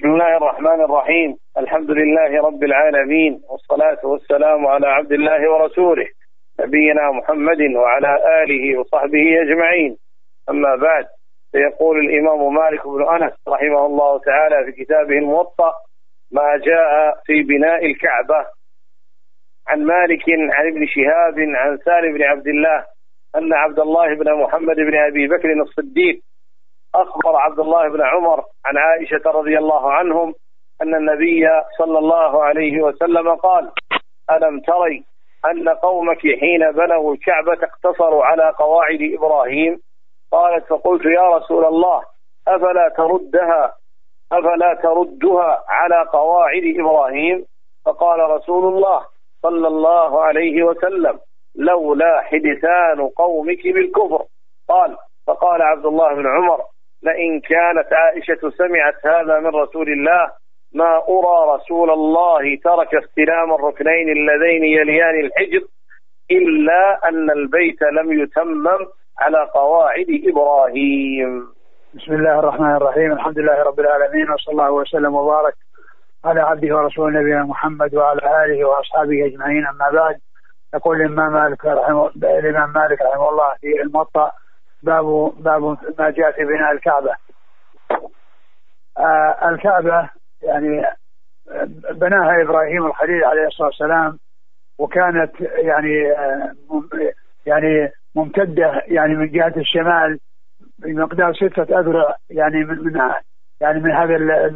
الله الرحمن الرحيم. الحمد لله رب العالمين، والصلاة والسلام على عبد الله ورسوله نبينا محمد وعلى آله وصحبه أجمعين. أما بعد، فيقول الإمام مالك بن أنس رحمه الله تعالى في كتابه الموطأ ما جاء في بناء الكعبة. عن مالك عن ابن شهاب عن سالم بن عبد الله أن عبد الله بن محمد بن أبي بكر الصديق أخبر عبد الله بن عمر عن عائشة رضي الله عنهم أن النبي صلى الله عليه وسلم قال: ألم تري أن قومك حين بنوا الكعبة اقتصروا على قواعد إبراهيم؟ قالت: فقلت يا رسول الله أفلا تردها على قواعد إبراهيم؟ فقال رسول الله صلى الله عليه وسلم: لولا حدثان قومك بالكفر. فقال عبد الله بن عمر: لئن كانت عائشة سمعت هذا من رسول الله ما أرى رسول الله ترك استلام الركنين اللذين يليان الحجر إلا أن البيت لم يتمم على قواعد إبراهيم. بسم الله الرحمن الرحيم. الحمد لله رب العالمين، وصلى الله وسلم وبارك على عبده ورسوله نبينا محمد وعلى آله وأصحابه أجمعين. أما بعد، يقول الإمام مالك رحمه الله في الموطأ باب ما جاء في بناء الكعبة. الكعبة يعني بناها إبراهيم الخليل عليه الصلاة والسلام، وكانت يعني ممتدة يعني من جهة الشمال بمقدار 6 أذرع يعني من هذا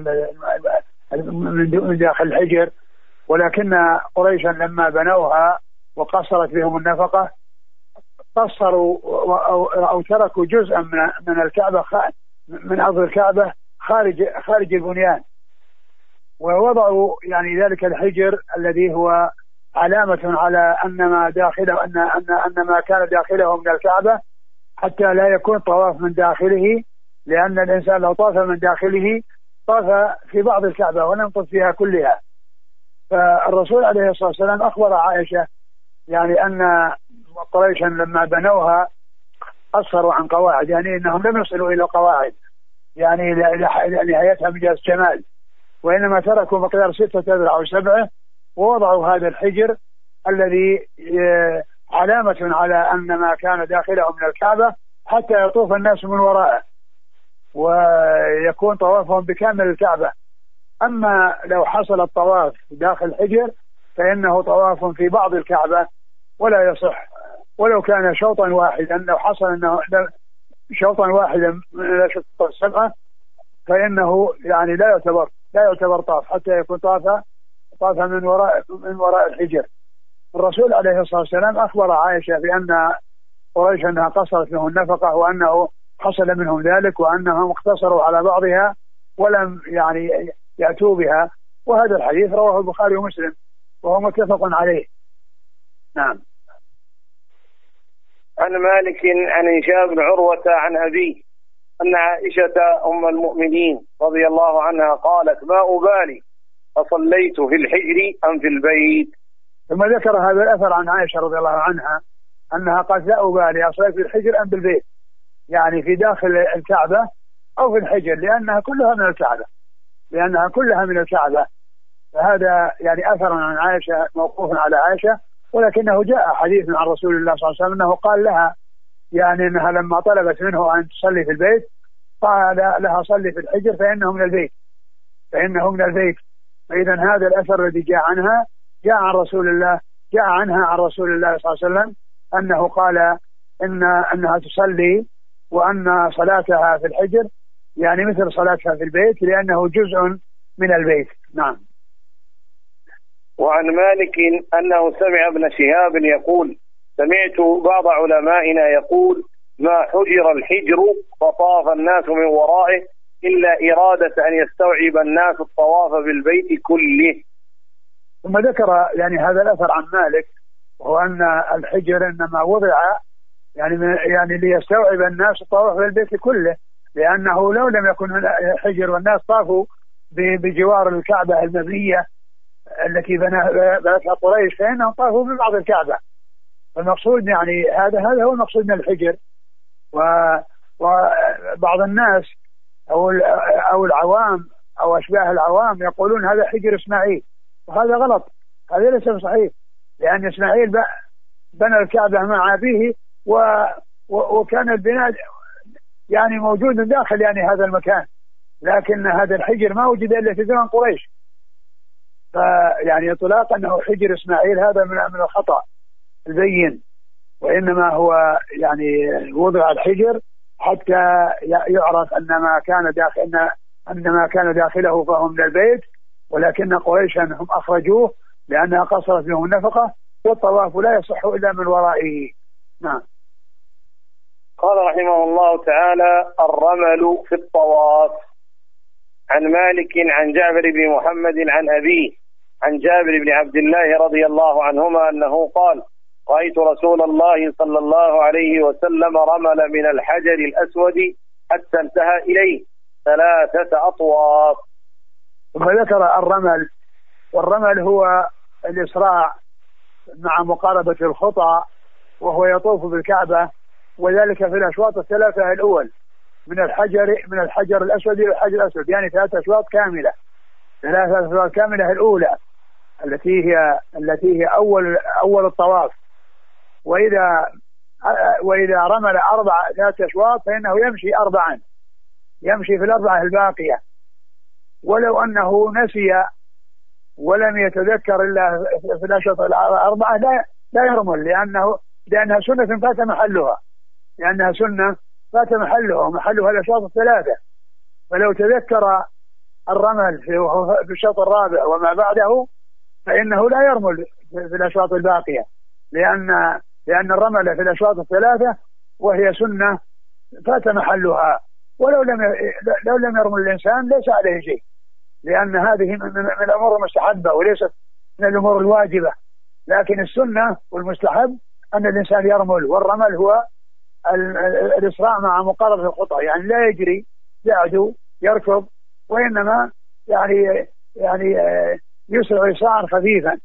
من داخل الحجر. ولكن قريشا لما بنوها وقصرت بهم النفقة قصروا أو تركوا جزءا من الكعبة من أرض الكعبة خارج البنيان، ووضعوا يعني ذلك الحجر الذي هو علامة على أن ما كان داخله من الكعبة، حتى لا يكون طواف من داخله، لأن الإنسان لو طاف من داخله طاف في بعض الكعبة ولم يطف فيها كلها. فالرسول عليه الصلاة والسلام أخبر عائشة يعني أن قريشا لما بنوها قصروا عن قواعد، يعني أنهم لم يصلوا إلى قواعد يعني لنهايتها من جهة الشمال، وإنما تركوا مقدار 6 أذرع أو 7 ووضعوا هذا الحجر الذي علامة على أن ما كان داخله من الكعبة حتى يطوف الناس من وراءه ويكون طوافهم بكامل الكعبة. أما لو حصل الطواف داخل الحجر فإنه طواف في بعض الكعبة ولا يصح، ولو كان شوطا واحدا. لو حصل أنه شوطا واحدا من الأشواط 7 فإنه يعني لا يعتبر طاف حتى يكون طاف من وراء الحجر. الرسول عليه الصلاة والسلام أخبر عائشة بأن قريش أنها قصرت له النفقة، وأنه حصل منهم ذلك، وأنهم اقتصروا على بعضها ولم يعني يأتوا بها. وهذا الحديث رواه البخاري ومسلم وهو متفق عليه. نعم. عن مالك عن هشام بن عروة عن أبيه أن عائشة أم المؤمنين رضي الله عنها قالت: ما أبالي أصليت في الحجر أم في البيت. ثم ذكر هذا الأثر عن عائشة رضي الله عنها أنها قالت: لا أبالي أصليت في الحجر أم بالبيت، يعني في داخل الكعبة أو في الحجر، لأنها كلها من الكعبة. فهذا يعني أثر عن عائشة موقوف على عائشة، ولكنه جاء حديث عن رسول الله صلى الله عليه وسلم أنه قال لها يعني أنها لما طلبت منه أن تصلي في البيت قال لها: صلي في الحجر فإنه من البيت. فإذا هذا الأثر الذي جاء عنها جاء عنها عن رسول الله صلى الله عليه وسلم أنه قال أنها تصلي، وأن صلاتها في الحجر يعني مثل صلاتها في البيت، لأنه جزء من البيت. نعم. وعن مالك أنه سمع ابن شهاب يقول: سمعت بعض علمائنا يقول: ما حجر الحجر فطاف الناس من ورائه إلا إرادة أن يستوعب الناس الطواف بالبيت كله. ثم ذكر يعني هذا الأثر عن مالك، وهو أن الحجر إنما وضع يعني ليستوعب الناس الطواف بالبيت كله، لأنه لو لم يكن حجر والناس طافوا بجوار الكعبة المبنية التي بنتها قريش فإنهم طافوا ببعض الكعبة. فالمقصود يعني هذا هو المقصود من الحجر. وبعض الناس أو العوام أو أشباه العوام يقولون هذا حجر إسماعيل، وهذا غلط، هذا ليس صحيح، لأن إسماعيل بنى الكعبة مع أبيه وكان البناء يعني موجود داخل يعني هذا المكان، لكن هذا الحجر ما وجد إلا في زمن قريش. فيعني إطلاق أنه حجر إسماعيل هذا من الخطأ البين، وإنما هو يعني وضع الحجر حتى يعرف أن ما كان داخله فهو من البيت، ولكن قريشا هم أخرجوه لأنها قصرت لهم النفقة، والطواف لا يصح إلا من ورائه. نعم. قال رحمه الله تعالى: الرمل في الطواف. عن مالك عن جابر بن محمد عن أبيه عن جابر بن عبد الله رضي الله عنهما أنه قال: رأيت رسول الله صلى الله عليه وسلم رمل من الحجر الأسود حتى انتهى إليه 3 أطواف. ثم ذكر الرمل، والرمل هو الإسراع مع مقاربة الخطى، وهو يطوف بالكعبة، وذلك في الأشواط 3 الأول من الحجر الأسود إلى الحجر الأسود، يعني 3 أشواط كاملة. 3 أشواط كاملة الأولى التي هي أول الطواف، وإذا رمل 3 أشواط فإنه يمشي 4، يمشي في 4 الباقية، ولو أنه نسي ولم يتذكر إلا في الأشواط 4 لا يرمل، لأنها سنة فات محلها، ومحلها الأشواط 3. فلو تذكر الرمل في الشوط الرابع وما بعده فإنه لا يرمل في الأشواط الباقية، لأن الرمل في الأشواط 3 وهي سنة فات محلها، ولو لم يرمل الإنسان ليس عليه شيء، لأن هذه من الأمور المستحبة وليست من الأمور الواجبة. لكن السنة والمستحب أن الإنسان يرمل، والرمل هو الإسراع مع مقاربة الخطى، يعني لا يجري يعدو يركض، وإنما يعني يسرع إسراعا خفيفا،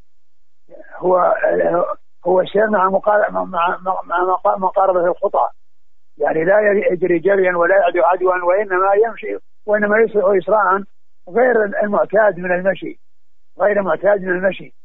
هو السير مع مقاربة الخطى، يعني لا يجري جريا ولا يعدو عدوا، وإنما يمشي، وإنما يسرع إسراعا غير المعتاد من المشي.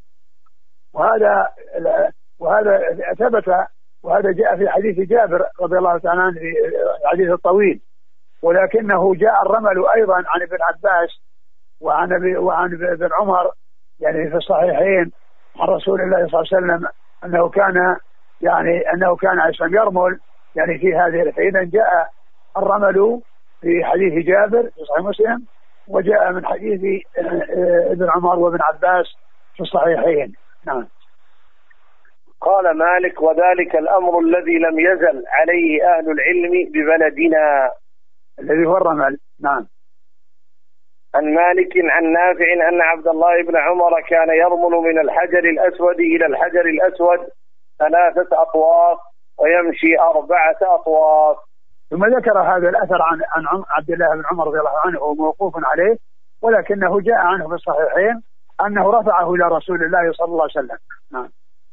وهذا ثبت، وهذا جاء في حديث جابر رضي الله تعالى عنه في الحديث الطويل، ولكنه جاء الرمل أيضا عن ابن عباس وعن ابن عمر، يعني في الصحيحين عن رسول الله صلى الله عليه وسلم أنه كان عشان يرمل يعني في هذه. فإذا جاء الرمل في حديث جابر في صحيح مسلم، وجاء من حديث ابن عمر وابن عباس في الصحيحين. نعم. قال مالك: وذلك الأمر الذي لم يزل عليه أهل العلم ببلدنا، الذي هو الرمل. نعم. عن مالك عن نافع أن عبد الله بن عمر كان يرمل من الحجر الأسود إلى الحجر الأسود 3 أطواف ويمشي 4 أطواف. ثم ذكر هذا الأثر عن عبد الله بن عمر رضي الله عنه وموقوف عليه، ولكنه جاء عنه في الصحيحين أنه رفعه إلى رسول الله صلى الله عليه وسلم. نعم.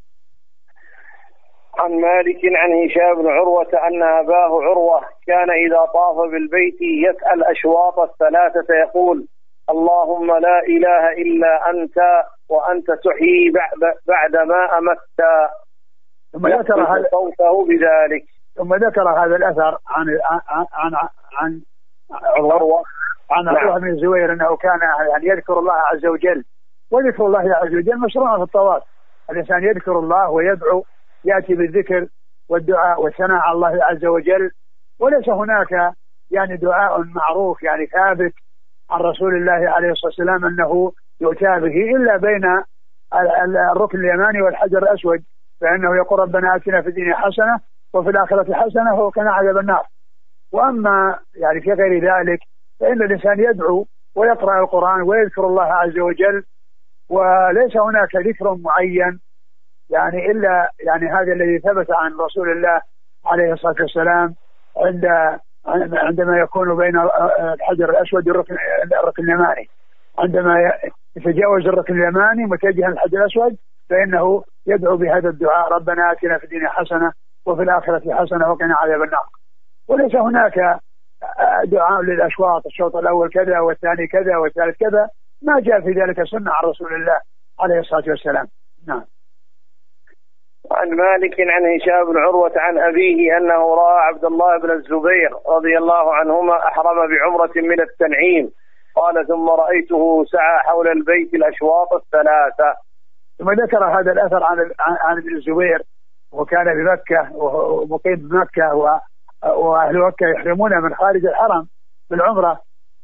عن مالك عن هشام بن عروة أن أباه عروة كان إذا طاف بالبيت يسأل أشواط 3 يقول: اللهم لا إله إلا أنت وأنت تحيي بعد ما أمت. ثم ذكر هذا صوته بذلك. ثم ذكر هذا الأثر عن عروة بن الزبير أنه كان يعني يذكر الله عز وجل، وذكر الله عز وجل مشروع في الطواف. الإنسان يذكر الله ويدعو، يأتي بالذكر والدعاء والثناء على الله عز وجل، وليس هناك يعني دعاء معروف يعني ثابت عن رسول الله عليه الصلاة والسلام أنه يؤتى به إلا بين الركن اليماني والحجر الأسود، فإنه يقول: ربنا آتنا في الدنيا حسنة وفي الآخرة حسنة وقنا عذاب النار. وأما يعني في غير ذلك فإن الإنسان يدعو ويقرأ القرآن ويذكر الله عز وجل، وليس هناك ذكر معين يعني إلا يعني هذا الذي ثبت عن رسول الله عليه الصلاة والسلام عندما يكون بين الحجر الأسود والركن اليماني، عندما يتجاوز الركن اليماني متجها الحجر الأسود فإنه يدعو بهذا الدعاء: ربنا آتنا في الدنيا حسنة وفي الآخرة حسنة وقنا عذاب النار. وليس هناك دعاء للأشواط، الشوط الأول كذا والثاني كذا والثالث كذا، ما جاء في ذلك سنة عن رسول الله عليه الصلاة والسلام. نعم. وعن مالك عن هشام بن عروة عن أبيه أنه رأى عبد الله بن الزبير رضي الله عنهما أحرم بعمرة من التنعيم، قال ثم رأيته سعى حول البيت الأشواط الثلاثة. ثم ذكر هذا الأثر عن ابن الزبير، وكان بمكة ومقيم بمكة، وأهل مكة يحرمون من خارج الحرم بالعمرة،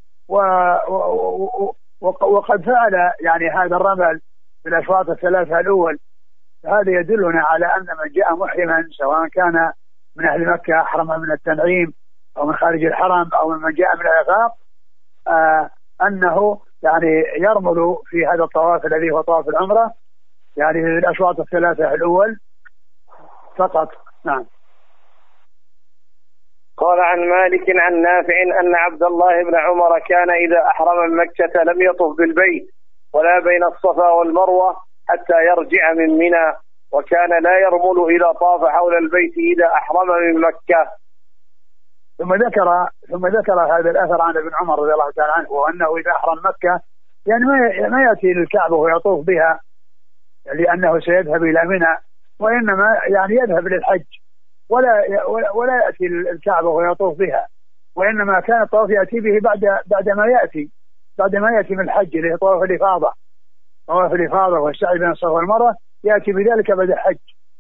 وقد فعل يعني هذا الرمل بالأشواط الثلاثة الأول. هذا يدلنا على أن من جاء محرما سواء كان من أهل مكة أحرم من التنعيم أو من خارج الحرم أو من جاء من الآفاق، أنه يعني يرمل في هذا الطواف الذي هو طواف العمرة، يعني الأشواط الثلاثة الأول فقط. نعم. قال عن مالك عن نافع أن عبد الله بن عمر كان إذا أحرم من مكة لم يطف بالبيت ولا بين الصفا والمروة حتى يرجع من منى، وكان لا يرمل إذا طاف حول البيت إذا أحرم من مكة. ثم ذكر هذا الأثر عن ابن عمر رضي الله تعالى عنه، وأنه إذا أحرم مكة يعني ما يأتي للكعبة ويطوف بها لأنه سيذهب إلى منى، وإنما يعني يذهب للحج ولا يأتي الكعبة ويطوف بها، وإنما كان الطواف يأتي به بعد ما يأتي من الحج اللي هو طواف الإفاضة. طواف الإفاضة والسعي بين الصفا والمروة يأتي بذلك بعد الحج.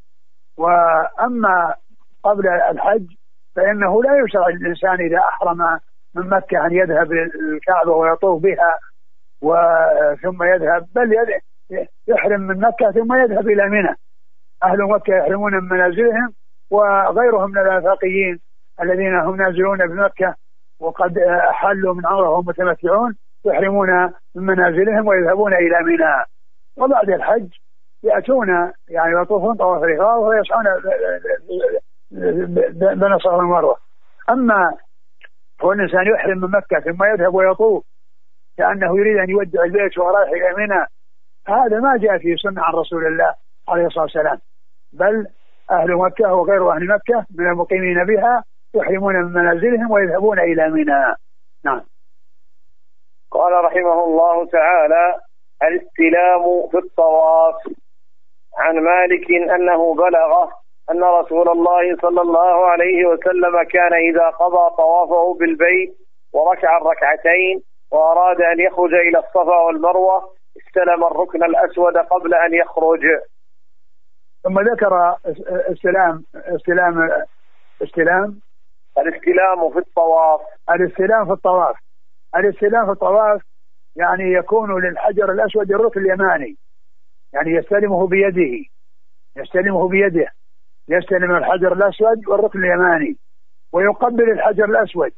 وأما قبل الحج فإنه لا يشرع للإنسان إذا أحرم من مكة أن يذهب للكعبة ويطوف بها ثم يذهب، بل يحرم من مكة ثم يذهب إلى منى. أهل مكة يحرمون من منازلهم، وغيرهم من الآفاقيين الذين هم نازلون بمكة وقد حلوا من عمره وهم متمتعون يحرمون من منازلهم ويذهبون إلى منى، وبعد الحج يأتون يعني يطوفون طواف الإفاضة ويسعون بين الصفا والمروة. أما هو الإنسان يحرم من مكة ثم يذهب ويطوف كأنه يريد أن يودع البيت ورايح إلى منى، هذا ما جاء في سنة عن رسول الله عليه الصلاة والسلام، بل أهل مكة وغير أهل مكة من المقيمين بها يحرمون من منازلهم ويذهبون إلى منى. نعم. قال رحمه الله تعالى: الاستلام في الطواف. عن مالك أنه بلغه أن رسول الله صلى الله عليه وسلم كان إذا قضى طوافه بالبيت وركع الركعتين وأراد أن يخرج إلى الصفا والمروة استلم الركن الأسود قبل أن يخرج. ثم ذكر الاستلام في الطواف. الاستلام في الطواف يعني يكون للحجر الأسود الركن اليماني، يعني يستلمه بيده، يستلم الحجر الأسود والركن اليماني، ويقبل الحجر الأسود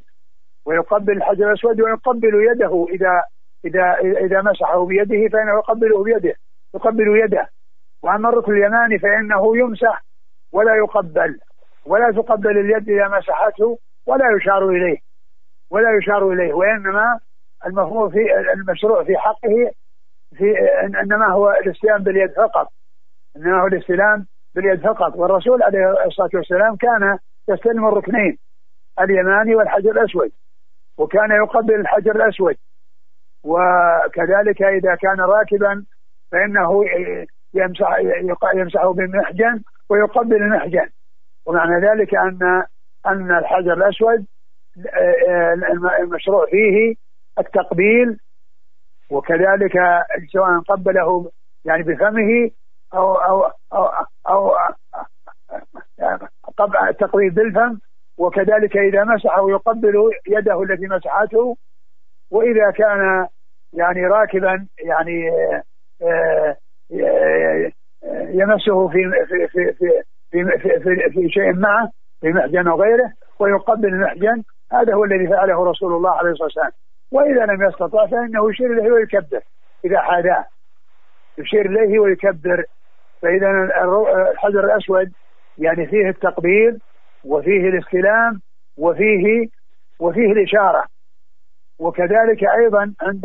ويقبل يده إذا مسحه بيده فإنه يقبل يده. وأما الركن اليماني فإنه يمسح ولا يقبل، ولا تقبل اليد إذا مسحته ولا يشار إليه، وإنما المفروض في المشروع في حقه إنما هو الاستلام باليد فقط، والرسول عليه الصلاة والسلام كان يستلم الركنين اليماني والحجر الأسود، وكان يقبل الحجر الأسود، وكذلك إذا كان راكبا فإنه يمسحه بالمحجن ويقبل المحجن. ومعنى ذلك أن الحجر الأسود المشروع فيه التقبيل، وكذلك سواء قبله يعني بفمه أو التقبيل بالفم، وكذلك إذا مسحه يقبل يده التي مسحته، وإذا كان يعني راكبا يعني يمسه في شيء معه في محجن وغيره ويقبل المحجن. هذا هو الذي فعله رسول الله عليه الصلاة والسلام. وإذا لم يستطع فإنه يشير إليه ويكبر، إذا حاذاه يشير إليه ويكبر. فإذا الحجر الأسود يعني فيه التقبيل وفيه الاستلام وفيه الإشارة، وكذلك أيضا عند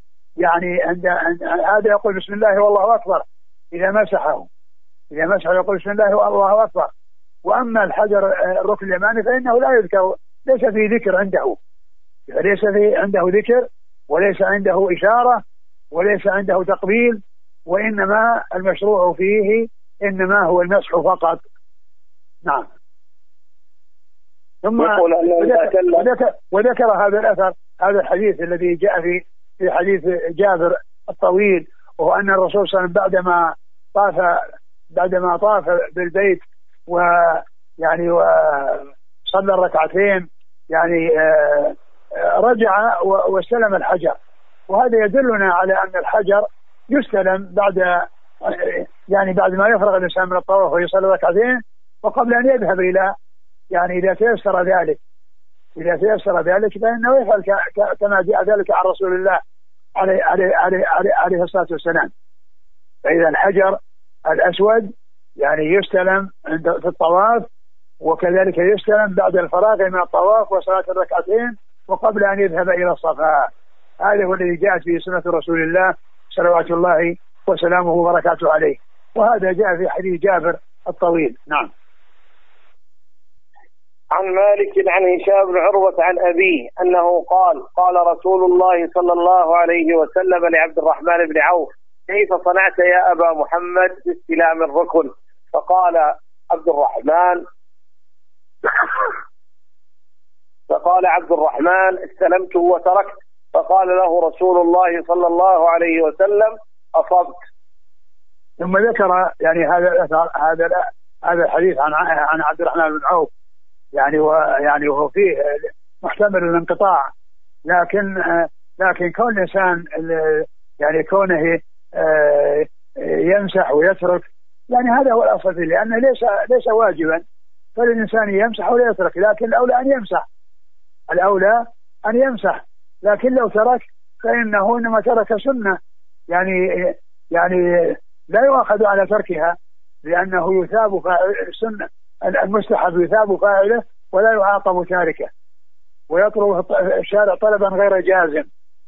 هذا يقول بسم الله والله أكبر إذا مسحه يقول بسم الله والله أكبر. وأما الحجر الركن اليماني فإنه لا يذكر ليس في ذكر عنده، ليس في عنده ذكر، وليس عنده إشارة، وليس عنده تقبيل، وإنما المشروع فيه إنما هو المسح فقط. نعم. ثم وذكر هذا الأثر، هذا الحديث الذي جاء في حديث جابر الطويل، وهو أن الرسول صلى الله عليه وسلم بعدما طاف بالبيت ويعني وصلى الركعتين يعني رجع واستلم الحجر، وهذا يدلنا على أن الحجر يستلم بعد ما يفرغ الإنسان من الطواف ويصلي ركعتين، وقبل أن يذهب إلى يعني إذا تيسر ذلك فإنه يفعل كما جاء ذلك عن رسول الله عليه الصلاة والسلام. فإذا الحجر الأسود يعني يستلم في الطواف، وكذلك يستلم بعد الفراغ من الطواف وصلاة الركعتين وقبل أن يذهب إلى الصفا. هذا هو الذي جاءت به سنة رسول الله صلوات الله وسلامه وبركاته عليه، وهذا جاء في حديث جابر الطويل. نعم. عن مالك عن هشام بن عروة عن أبيه أنه قال رسول الله صلى الله عليه وسلم لعبد الرحمن بن عوف: كيف صنعت يا أبا محمد باستلام الركن؟ فقال عبد الرحمن: استلمته وتركت. فقال له رسول الله صلى الله عليه وسلم: أصبت. ثم ذكر يعني هذا الحديث عن عبد الرحمن بن عوف، يعني وهو فيه محتمل الانقطاع، لكن كون الإنسان يعني كونه يمسح ويترك، يعني هذا هو الأصل فيه، لأنه ليس واجبا فالإنسان يمسح ولا يترك، لكن الأولى أن يمسح، لكن لو ترك فإنه إنما ترك سنة، يعني لا يؤخذ على تركها، لأنه يثاب فاعل السنة، المستحب يثاب فاعله ولا يعاقب تاركه، ويطلب الشارع طلبا غير جازم،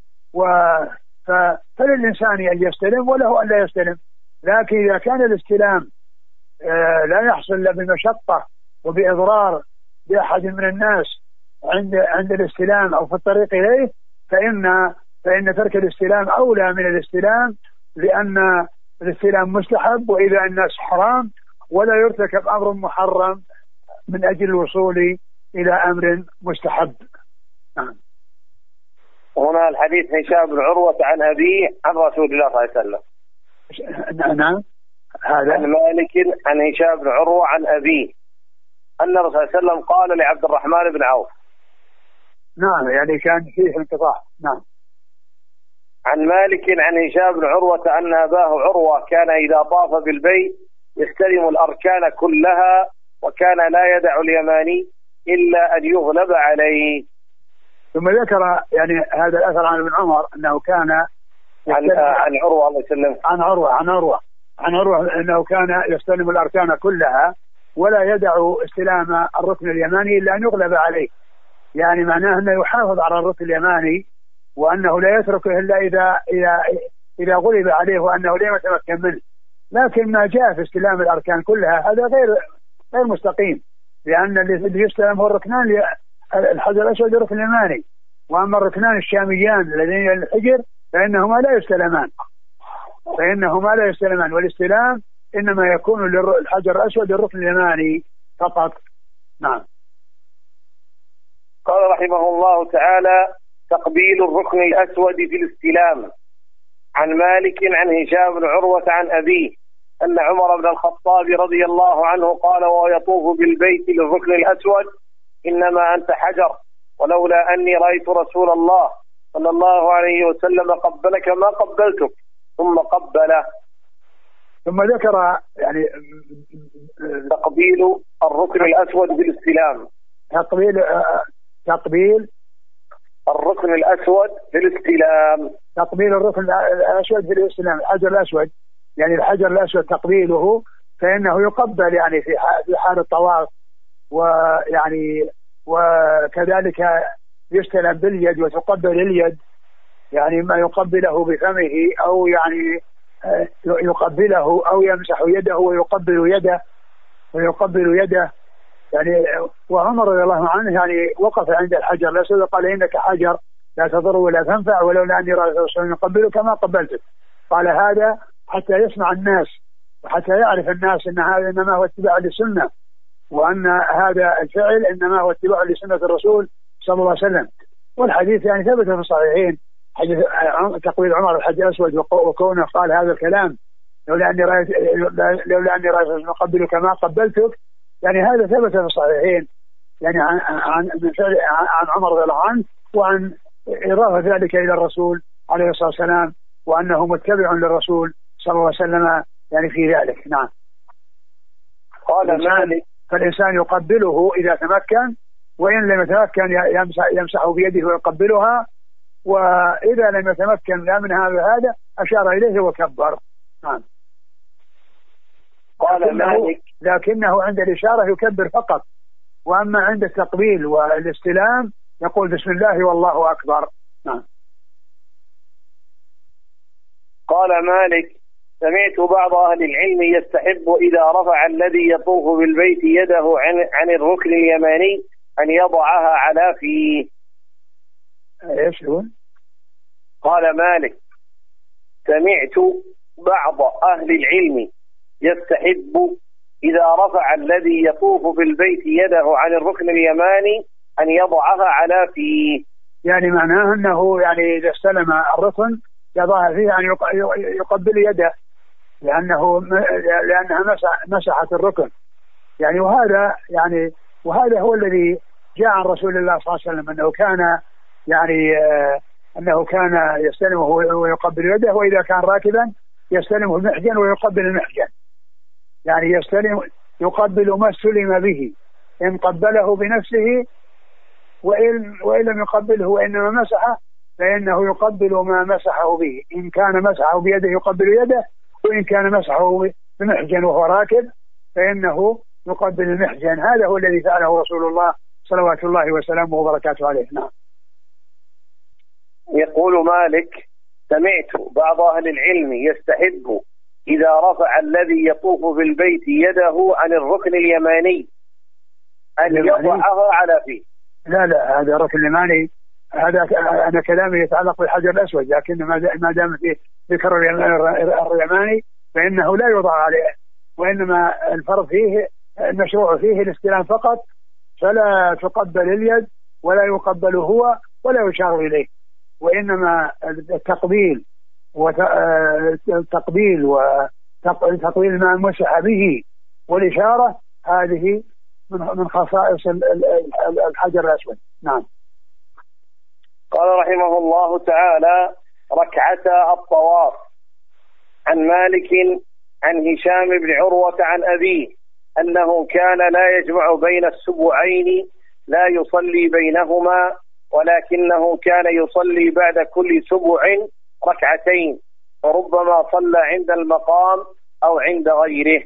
فللإنسان أن يستلم وله أن لا يستلم. لكن إذا كان الاستلام لا يحصل إلا بمشقة وبإضرار بأحد من الناس عند الاستلام أو في الطريق إليه، فإن ترك الاستلام أولى من الاستلام، لأن الاستلام مستحب وإذا الناس حرام، ولا يرتكب أمر محرم من أجل الوصول إلى أمر مستحب. هنا الحديث هشام بن عروة عن أبيه عن رسول الله صلى الله عليه وسلم. نعم. هذا عن مالك عن هشام بن عروة عن أبيه أن الرسول صلى الله عليه وسلم قال لعبد الرحمن بن عوف. نعم، يعني كان فيه انقطاع. نعم. عن مالك عن هشام بن عروة أن أباه عروة كان إذا طاف بالبيت يستلم الأركان كلها، وكان لا يدع اليماني إلا أن يغلب عليه. ثم ذكر يعني هذا الأثر عن ابن عمر أنه كان عن عروة الله يسلمك عن عروة أنه كان يستلم الأركان كلها ولا يدع استلام الركن اليماني إلا أن يغلب عليه، يعني معناه أنه يحافظ على الركن اليماني وأنه لا يتركه إلا إذا غلب عليه وأنه لا يتمكن منه. لكن ما جاء في استلام الأركان كلها هذا غير مستقيم، لأن اللي يستلم هو الركنان، الحجر الأسود والركن اليماني، وأما الركنان الشاميان الذين الحجر فإنهما لا يستلمان، والاستلام إنما يكون للحجر الأسود والركن اليماني فقط. نعم. قال رحمه الله تعالى: تقبيل الركن الأسود في الاستلام. عن مالك عن هشام بن عروة عن أبيه أن عمر بن الخطاب رضي الله عنه قال وهو يطوف بالبيت للركن الأسود: إنما أنت حجر، ولولا أني رأيت رسول الله صلى الله عليه وسلم قبلك ما قبلتك، ثم قبله. ثم ذكر يعني تقبيل الركن الأسود بالاستلام. تقبيل الركن الأسود في الاستلام. تقبيل الركن الأسود في الاستلام، الحجر الأسود، يعني الحجر الأسود تقبيله فإنه يقبل يعني في حال الطواف، ويعني وكذلك يستلم باليد وتقبل اليد، يعني ما يقبله بفمه أو يعني يقبله أو يمسح يده ويقبل يده يعني وعمر رضي الله عنه يعني وقف عند الحجر الأسود وقال إنك حجر لا تضر ولا تنفع ولولا أني رأيت رسولا يقبلك ما قبلتك. قال هذا حتى يسمع الناس وحتى يعرف الناس أن هذا إنما هو اتباع للسنة، وأن هذا الفعل إنما هو اتباع لسنة الرسول صلى الله عليه وسلم. والحديث يعني ثبت في الصحيحين، حديث تقويل عمر الحجر الأسود وكونه قال هذا الكلام لولا أني رأيت أقبلك ما قبلتك، يعني هذا ثبت في الصحيحين يعني عن عمر رضي الله عنه، وعن إضافة ذلك إلى الرسول عليه الصلاة والسلام، وأنه متبع للرسول صلى الله عليه وسلم يعني في ذلك. نعم. قال مالك فالإنسان يقبله إذا تمكن، وإن لم يتمكن يمسحه بيده ويقبلها، وإذا لم يتمكن لا من هذا أشار إليه وكبر. نعم. قال مالك لكنه عند الإشارة يكبر فقط، وأما عند التقبيل والاستلام يقول بسم الله والله أكبر. نعم. قال مالك سمعت بعض أهل العلم يستحب إذا رفع الذي يطوف بالبيت يده عن الركن اليماني أن يضعها على فيه. ايش يقول؟ قال مالك سمعت بعض أهل العلم يستحب إذا رفع الذي يطوف بالبيت يده عن الركن اليماني أن يضعها على فيه. يعني معناه أنه يعني إذا استلم الركن يضعها فيه يعني يقبل يده، لأنها مسحت الركن يعني. وهذا هو الذي جاء عن رسول الله صلى الله عليه وسلم أنه كان يستلمه ويقبل يده، وإذا كان راكبا يستلمه المحجن ويقبل المحجن، يعني يقبل ما استلم به، إن قبله بنفسه وإن لم يقبله وإنما مسحه فإنه يقبل ما مسحه به. إن كان مسحه بيده يقبل يده، وإن كان مسحه بمحجن وهو راكب فإنه يقبل المحجن. هذا هو الذي فعله رسول الله صلوات الله وسلامه وبركاته عليه. نعم. يقول مالك سمعت بعض أهل العلم يستحب إذا رفع الذي يطوف بالبيت يده عن الركن اليماني أن يضعها على فيه. لا هذا الركن اليماني هذا أنا كلامي يتعلق بالحجر الأسود، لكن ما دام فيه ذكر اليماني فإنه لا يوضع عليه، وإنما الفرض فيه المشروع فيه الاستلام فقط، فلا تقبل اليد ولا يقبل هو ولا يشار إليه، وإنما التقبيل وتقبيل ما مسح به والإشارة هذه من خصائص الحجر الأسود. نعم. قال رحمه الله تعالى ركعتا الطواف. عن مالك عن هشام بن عروة عن أبيه أنه كان لا يجمع بين السبعين لا يصلي بينهما، ولكنه كان يصلي بعد كل سبع ركعتين، وربما صلى عند المقام أو عند غيره.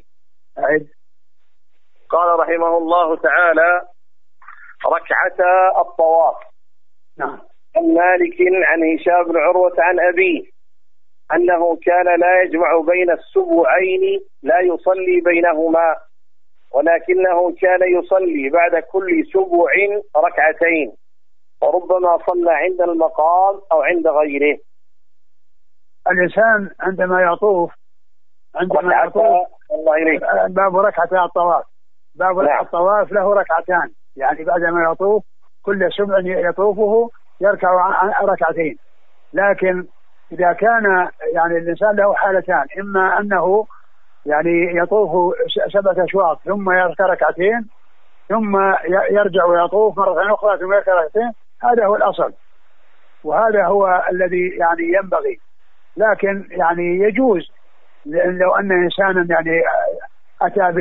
قال رحمه الله تعالى ركعتا الطواف. نعم. عن مالك عن هشام بن عروة عن أبيه أنه كان لا يجمع بين السبعين لا يصلي بينهما، ولكنه كان يصلي بعد كل سبع ركعتين، وربما صلى عند المقام أو عند غيره. الإنسان عندما يطوف باب ركعتي الطواف، باب الطواف له ركعتان، يعني بعدما يطوف كل سبع يطوفه يركع ركعتين. لكن إذا كان يعني الإنسان له حالتان، إما أنه يعني يطوف 7 أشواط ثم يركع ركعتين ثم يرجع ويطوف مرة أخرى ثم يركع ركعتين، هذا هو الأصل وهذا هو الذي يعني ينبغي. لكن يعني يجوز لو أن إنسانا يعني أتى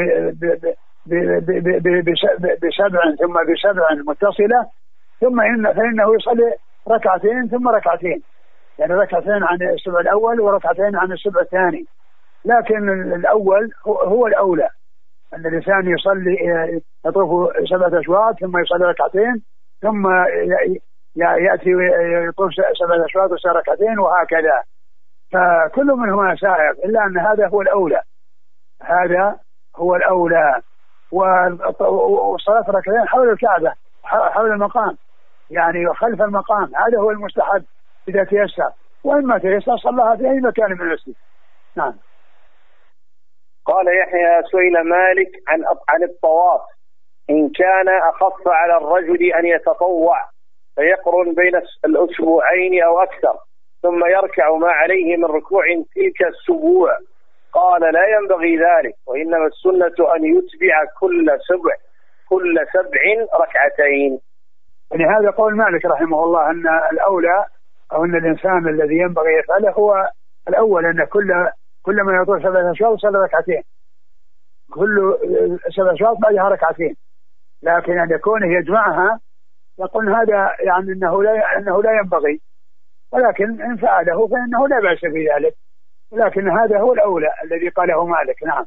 بسبع ثم بسبع متصلة فإنه يصلي ركعتين ثم ركعتين، يعني ركعتين عن السبع الأول وركعتين عن السبع الثاني. لكن الأول هو الأولى، أن الإنسان يصلي يطوف 7 أشواط ثم يصلي ركعتين ثم يأتي يطوف 7 أشواط ويصلي ركعتين وهكذا، فكل منهما سائغ، إلا أن هذا هو الأولى، هذا هو الأولى. والصلاة ركعتين حول الكعبة حول المقام، يعني خلف المقام، هذا هو المستحب إذا تيسر، وإما تيسر صلىها في أي مكان من المسجد. نعم. قال يحيى: سئل مالك عن الطواف إن كان أخف على الرجل أن يتطوع فيقرن بين الأسبوعين أو أكثر ثم يركع ما عليه من ركوع تلك السبوع، قال: لا ينبغي ذلك، وإنما السنة أن يتبع كل سبع ركعتين. يعني هذا قول مالك رحمه الله، أن الأولى أو أن الإنسان الذي ينبغي يفعله هو الأول، أن كل ما يطول 7 أشواط صلى ركعتين، كل 7 أشواط بعدها ركعتين، لكن أن يكون يجمعها يقول هذا يعني أنه لا ينبغي، ولكن إن فعله فإنه لا بأس في ذلك، لكن هذا هو الأولى الذي قاله مالك. نعم.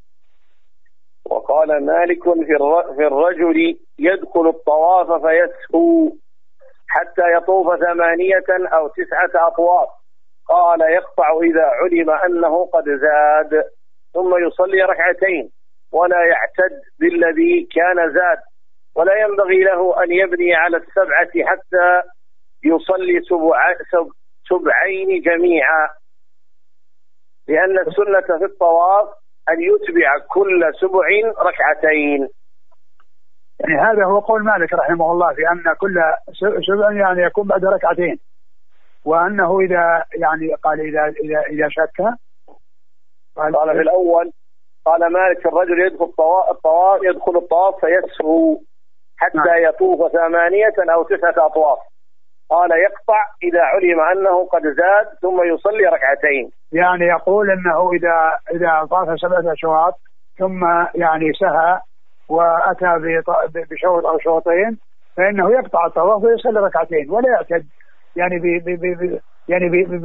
وقال مالك في الرجل يدخل الطواف فيسهو حتى يطوف 8 أو 9 أطواف، قال: يقطع إذا علم أنه قد زاد ثم يصلي ركعتين ولا يعتد بالذي كان زاد، ولا ينبغي له أن يبني على 7 حتى يصلي سبعين جميعا، لأن السنة في الطواف أن يتبع كل سبع ركعتين. يعني هذا هو قول مالك رحمه الله، في أن كل سبع يعني يكون بعد ركعتين، وأنه إذا يعني قال إذا شك قال في الأول، قال مالك: الرجل يدخل الطواف فيسهو حتى يطوف 8 أو 9 أطواف، قال: يقطع إذا علم أنه قد زاد ثم يصلي ركعتين. يعني يقول أنه إذا طاف 7 أشواط ثم يعني سهى وأتى بشوط أو شوطين فإنه يقطع الطواف ويصلي ركعتين ولا يعتد يعني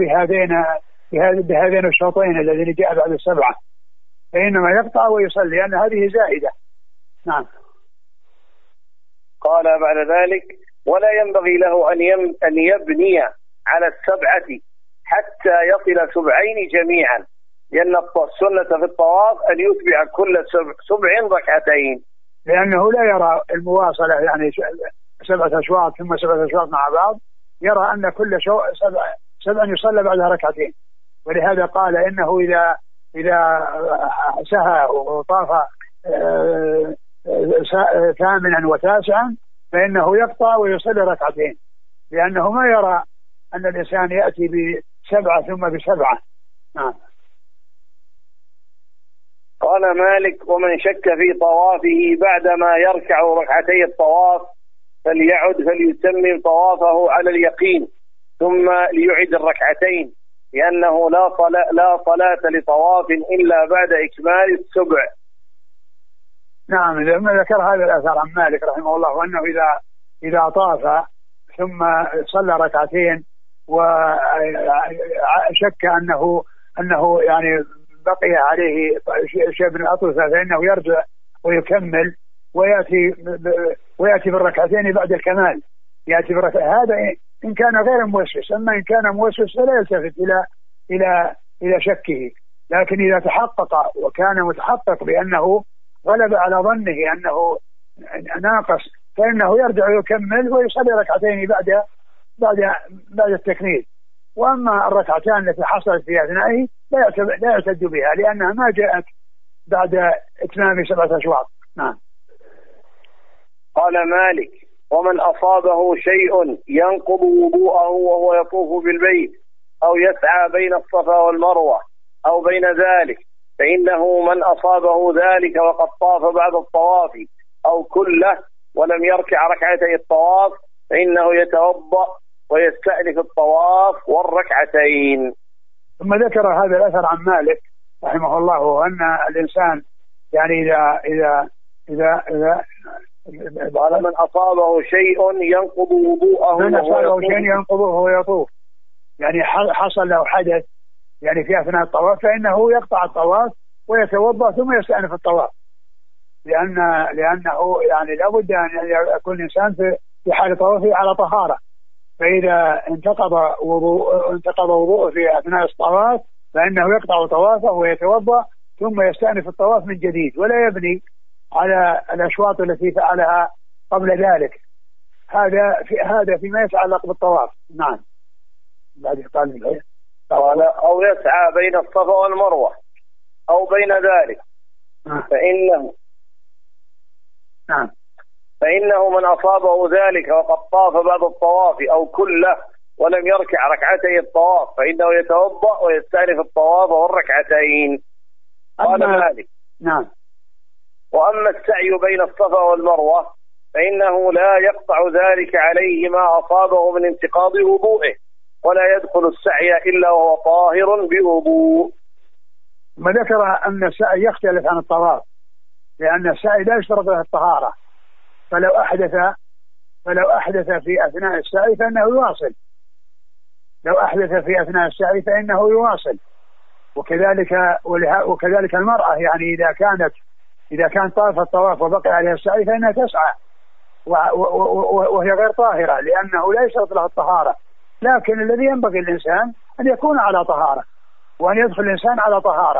بهذين الشوطين الذين جاء بعد 7، فإنما يقطع ويصلي لأن هذه زائدة. نعم. قال بعد ذلك: ولا ينبغي له أن يبني على 7 حتى يصل 7 جميعا، لأن السنة في الطواف أن يتبع كل 7 ركعتين، لأنه لا يرى المواصلة، يعني 7 أشواط ثم 7 أشواط مع بعض، يرى أن كل 7 يصلى بعدها ركعتين، ولهذا قال إنه إذا سهى وطاف 8 و9 فإنه يقطع ويصلي ركعتين، لأنه ما يرى أن الإنسان يأتي ب7 ثم ب7. نعم. قال مالك: ومن شك في طوافه بعدما يركع ركعتي الطواف فليعد فليتمم طوافه على اليقين ثم ليعد الركعتين، لأنه لا صلاة لطواف إلا بعد إكمال 7. نعم. لما ذكر هذا الأثر عن مالك رحمه الله، وأنه إذا طاف ثم صلى ركعتين وشك أنه يعني بقي عليه شيء من الأطوفة فإنه يرجع ويكمل ويأتي بالركعتين بعد الكمال، يأتي هذا إن كان غير موسوس. أما إن كان موسوس فلا يلتفت إلى شكه، لكن إذا تحقق وكان متحقق بأنه غلب على ظنه أنه ناقص فإنه يرجع ويكمل ويصلي ركعتين بعد التكميل. وأما الركعتان التي حصلت في أثنائه لا يعتد بها، لأنها ما جاءت بعد إتمام 7 أشواط. نعم. قال مالك: ومن أصابه شيء ينقض وضوءه وهو يطوف بالبيت أو يسعى بين الصفا والمروة أو بين ذلك، فإنه من أصابه ذلك وقد طاف بعد الطواف أو كله ولم يركع ركعتي الطواف فإنه يتوضأ ويستأنف الطواف والركعتين. ثم ذكر هذا الأثر عن مالك رحمه الله، وأن الإنسان يعني إذا من أصابه شيء ينقض وضوءه وهو يطوف، يعني حصل له حدث يعني في أثناء الطواف فإنه يقطع الطواف ويتوضأ ثم يستأنف الطواف، لأنه يعني لابد أن يكون الإنسان في حال طوافه على طهارة، فإذا انتقض وضوءه في أثناء الطواف فإنه يقطع طوافه ويتوضأ ثم يستأنف الطواف من جديد، ولا يبني على الأشواط التي فعلها قبل ذلك. هذا فيما يتعلق بالطواف. نعم. بعد قال أو يسعى بين الصفا والمروة أو بين ذلك فإنه من أصابه ذلك وقد طاف بعد الطواف أو كله ولم يركع ركعتي الطواف فإنه يتوضأ ويستأنف الطواف والركعتين. قال مالك نعم. وأما السعي بين الصفا والمروة فإنه لا يقطع ذلك عليه ما أصابه من انتقاض وضوئه ولا يدخل السعي إلا وهو طاهر بوضوء. ما ذكر أن السعي يختلف عن الطواف لأن السعي لا يشترط له الطهارة، فلو أحدث في أثناء السعي فإنه يواصل، فإنه يواصل. وكذلك المرأة، يعني إذا كان طاف الطواف وبقي عليها السعي فإنها تسعى وهي غير طاهرة لأنه لا يشترط لها الطهارة. لكن الذي ينبغي الإنسان أن يكون على طهارة وأن يدخل الإنسان على طهارة،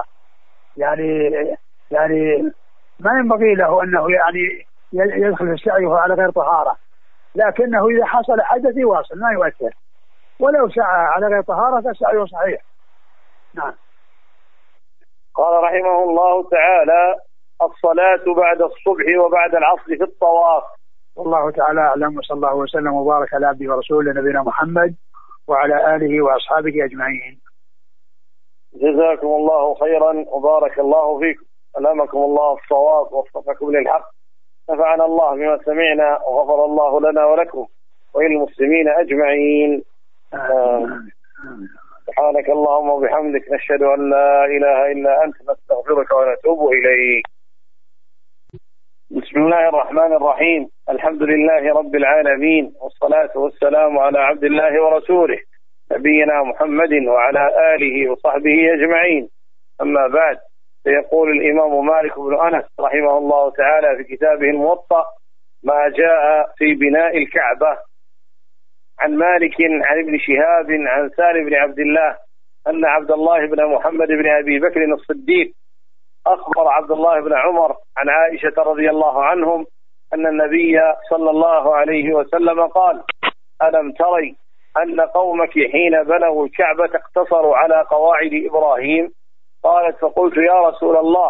يعني ما ينبغي له أنه يعني يدخل في السعي وهو على غير طهارة، لكنه إذا حصل حدث يواصل ما يؤثر، ولو سعى على غير طهارة فالسعي صحيح. نعم. قال رحمه الله تعالى الصلاة بعد الصبح وبعد العصر في الطواف. والله تعالى أعلم، وصلى الله وسلم وبارك على عبده ورسوله نبينا محمد وعلى آله وأصحابه أجمعين. جزاكم الله خيرا وبارك الله فيكم، ألهمكم الله الصواب ووفقكم للحق، نفعنا الله بما سمعنا وغفر الله لنا ولكم وللمسلمين أجمعين. سبحانك اللهم وبحمدك نشهد أن لا إله إلا أنت نستغفرك ونتوب إليك. بسم الله الرحمن الرحيم، الحمد لله رب العالمين، والصلاة والسلام على عبد الله ورسوله نبينا محمد وعلى آله وصحبه أجمعين. أما بعد، فيقول الإمام مالك بن أنس رحمه الله تعالى في كتابه الموطأ ما جاء في بناء الكعبة. عن مالك عن ابن شهاب عن سالم بن عبد الله أن عبد الله بن محمد بن أبي بكر الصديق أخبر عبد الله بن عمر عن عائشة رضي الله عنهم أن النبي صلى الله عليه وسلم قال: ألم تري أن قومك حين بنوا الكعبة اقتصروا على قواعد إبراهيم؟ قالت: فقلت يا رسول الله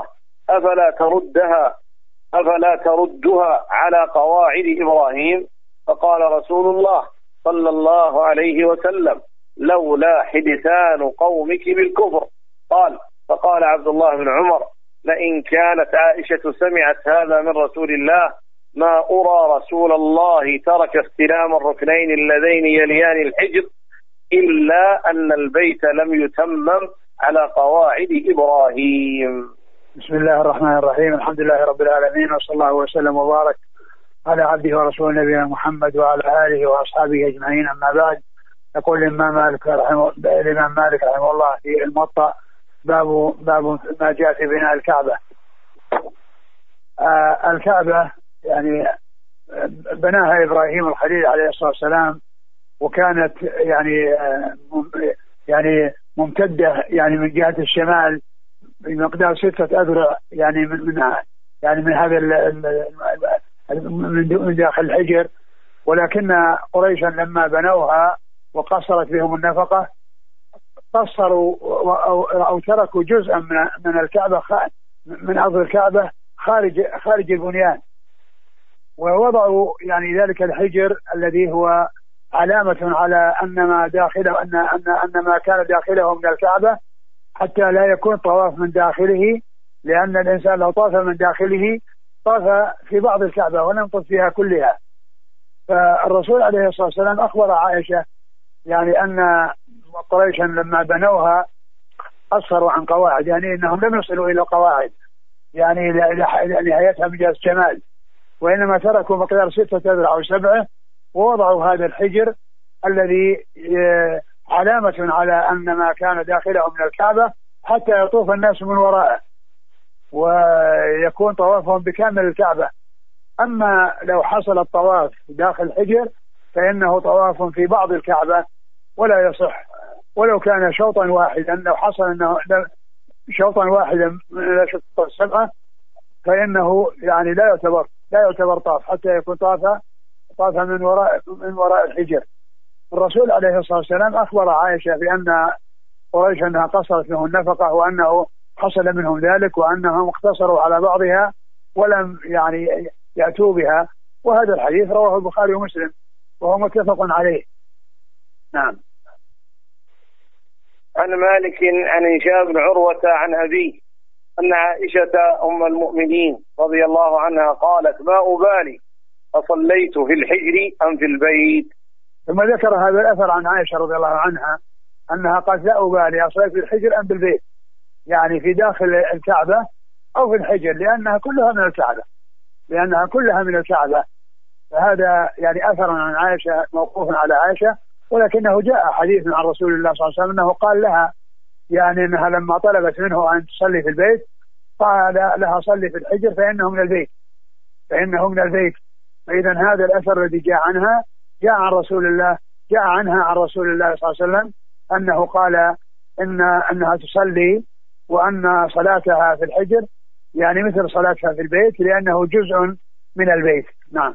أفلا تردها على قواعد إبراهيم؟ فقال رسول الله صلى الله عليه وسلم: لولا حدثان قومك بالكفر. فقال عبد الله بن عمر: لئن كانت عائشة سمعت هذا من رسول الله ما أرى رسول الله ترك استلام الركنين اللذين يليان الحجر إلا أن البيت لم يتمم على قواعد إبراهيم. بسم الله الرحمن الرحيم، الحمد لله رب العالمين، وصلى الله وسلم وبارك على عبده ورسوله نبينا محمد وعلى آله وأصحابه أجمعين. أما بعد، يقول الإمام مالك رحمه الله في الموطأ باب ما جاء في بناء الكعبة. الكعبة يعني بناها إبراهيم الخليل عليه الصلاة والسلام، وكانت يعني ممتدة يعني من جهة الشمال بمقدار 6 أذرع يعني من هذا من داخل الحجر. ولكن قريشا لما بنوها وقصرت بهم النفقة قصروا أو تركوا جزءا من الكعبة من أرض الكعبة خارج البنيان، ووضعوا يعني ذلك الحجر الذي هو علامة على أن ما كان داخله من الكعبة، حتى لا يكون طواف من داخله، لأن الإنسان لو طاف من داخله طاف في بعض الكعبة ولم يطف فيها كلها. فالرسول عليه الصلاة والسلام أخبر عائشة يعني أن قريشا لما بنوها قصروا عن قواعد، يعني إنهم لم يصلوا إلى قواعد يعني لنهايتها من جهة الشمال، وإنما تركوا مقدار 6 أذرع أو 7 ووضعوا هذا الحجر الذي علامة على أن ما كان داخله من الكعبة حتى يطوف الناس من وراءه ويكون طوافهم بكامل الكعبة. أما لو حصل الطواف داخل الحجر فإنه طواف في بعض الكعبة ولا يصح ولو كان شوطا واحدا. لو حصل أنه شوطا واحدا من الأشواط 7 فإنه يعني لا يعتبر طاف حتى يكون طاف من وراء الحجر. الرسول عليه الصلاة والسلام أخبر عائشة بأن قريش أنها قصرت له النفقة وأنه حصل منهم ذلك وأنهم اقتصروا على بعضها ولم يعني يأتوا بها، وهذا الحديث رواه البخاري ومسلم وهو متفق عليه. نعم. عن مالك عن هشام بن عروة عن أبيه أن عائشة أم المؤمنين رضي الله عنها قالت: ما أبالي أصليت في الحجر أم في البيت. ثم ذكر هذا الأثر عن عائشة رضي الله عنها أنها قالت: لا أبالي أصليت في الحجر أم بالبيت، يعني في داخل الكعبة أو في الحجر، لأنها كلها من الكعبة. فهذا يعني أثر عن عائشة موقوف على عائشة، ولكنه جاء حديث عن رسول الله صلى الله عليه وسلم أنه قال لها يعني أنها لما طلبت منه أن تصلي في البيت قال لها: صلي في الحجر فإنه من البيت. فإذا هذا الأثر الذي جاء عنها جاء عنها عن رسول الله صلى الله عليه وسلم أنه قال أنها تصلي وأن صلاتها في الحجر يعني مثل صلاتها في البيت لأنه جزء من البيت. نعم.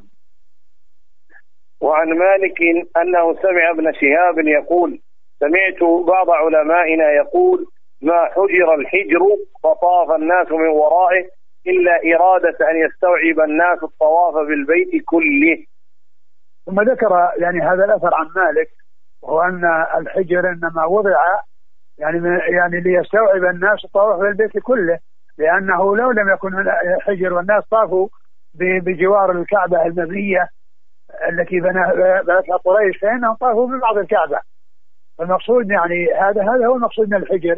وعن مالك أنه سمع ابن شهاب يقول: سمعت بعض علمائنا يقول: ما حجر الحجر فطاف الناس من ورائه إلا إرادة أن يستوعب الناس الطواف بالبيت كله. ثم ذكر يعني هذا الأثر عن مالك، وهو أن الحجر إنما وضع يعني ليستوعب الناس الطواف بالبيت كله، لأنه لو لم يكن حجر والناس طافوا بجوار الكعبة المبنية التي بنتها قريش فإنهم طافوا ببعض الكعبة. فالمقصود يعني هذا هو المقصود من الحجر.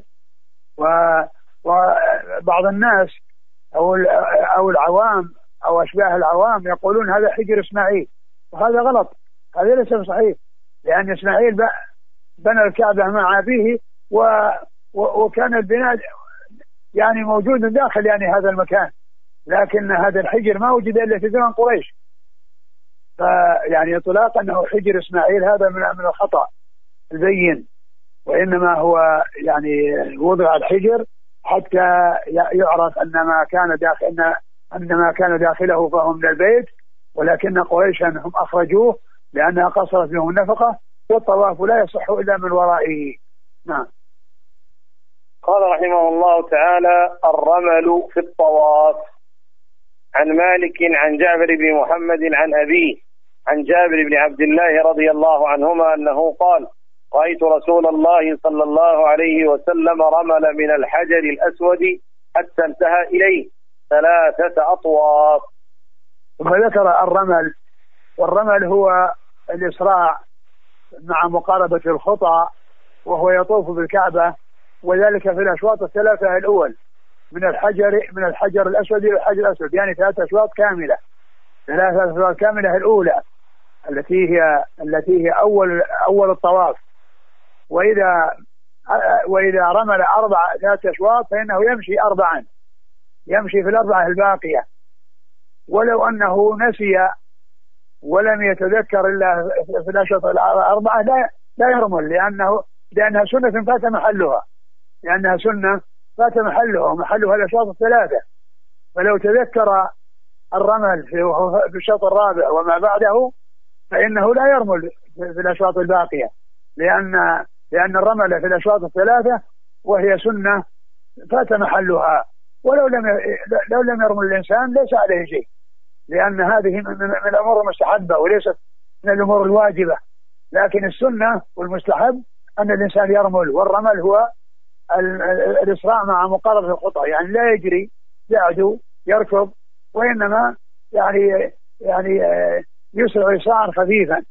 وبعض الناس أو العوام أو أشباه العوام يقولون هذا حجر إسماعيل، وهذا غلط، هذا ليس صحيح، لأن إسماعيل بنى الكعبة مع أبيه وكان البناء يعني موجود داخل يعني هذا المكان، لكن هذا الحجر ما وجد إلا في زمن قريش. فيعني إطلاق أنه حجر إسماعيل هذا من الخطأ البين، وإنما هو يعني وضع الحجر حتى يعرف أن ما كان داخله فهو من البيت، ولكن قريشا هم أخرجوه لأنها قصرت لهم النفقة، والطواف لا يصح إلا من ورائه. نعم. قال رحمه الله تعالى: الرمل في الطواف. عن مالك عن جابر بن محمد عن أبيه عن جابر بن عبد الله رضي الله عنهما أنه قال: رأيت رسول الله صلى الله عليه وسلم رمل من الحجر الأسود حتى انتهى إليه 3 أطواف. ثم ذكر الرمل، والرمل هو الإسراع مع مقاربة الخطى، وهو يطوف بالكعبة، وذلك في الأشواط 3 الأول من الحجر الأسود إلى الحجر الأسود، يعني 3 أشواط كاملة. 3 أشواط كاملة الأولى التي هي أول الطواف، وإذا رمل 3 أشواط فإنه يمشي في 4 الباقية، ولو أنه نسي ولم يتذكر إلا في الأشواط 4 لا يرمل، لأنها سنة فات محلها، ومحلها الأشواط 3. فلو تذكر الرمل في الشوط الرابع وما بعده فإنه لا يرمل في الأشواط الباقية، لأن الرمل في الأشواط 3 وهي سنة فات محلها، ولو لم يرمل الإنسان ليس عليه شيء، لأن هذه من الأمور المستحبة وليست من الأمور الواجبة. لكن السنة والمستحب أن الإنسان يرمل، والرمل هو الإسراع مع مقاربة الخطى، يعني لا يجري يعدو يركض، وإنما يعني يسرع إسراعا خفيفا،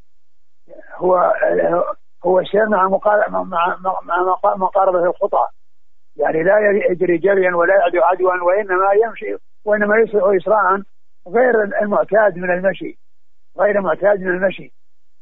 هو السير مع مقاربة الخطى، يعني لا يجري جريا ولا يعدو عدوا، وإنما يسرع إسراعا غير المعتاد من المشي.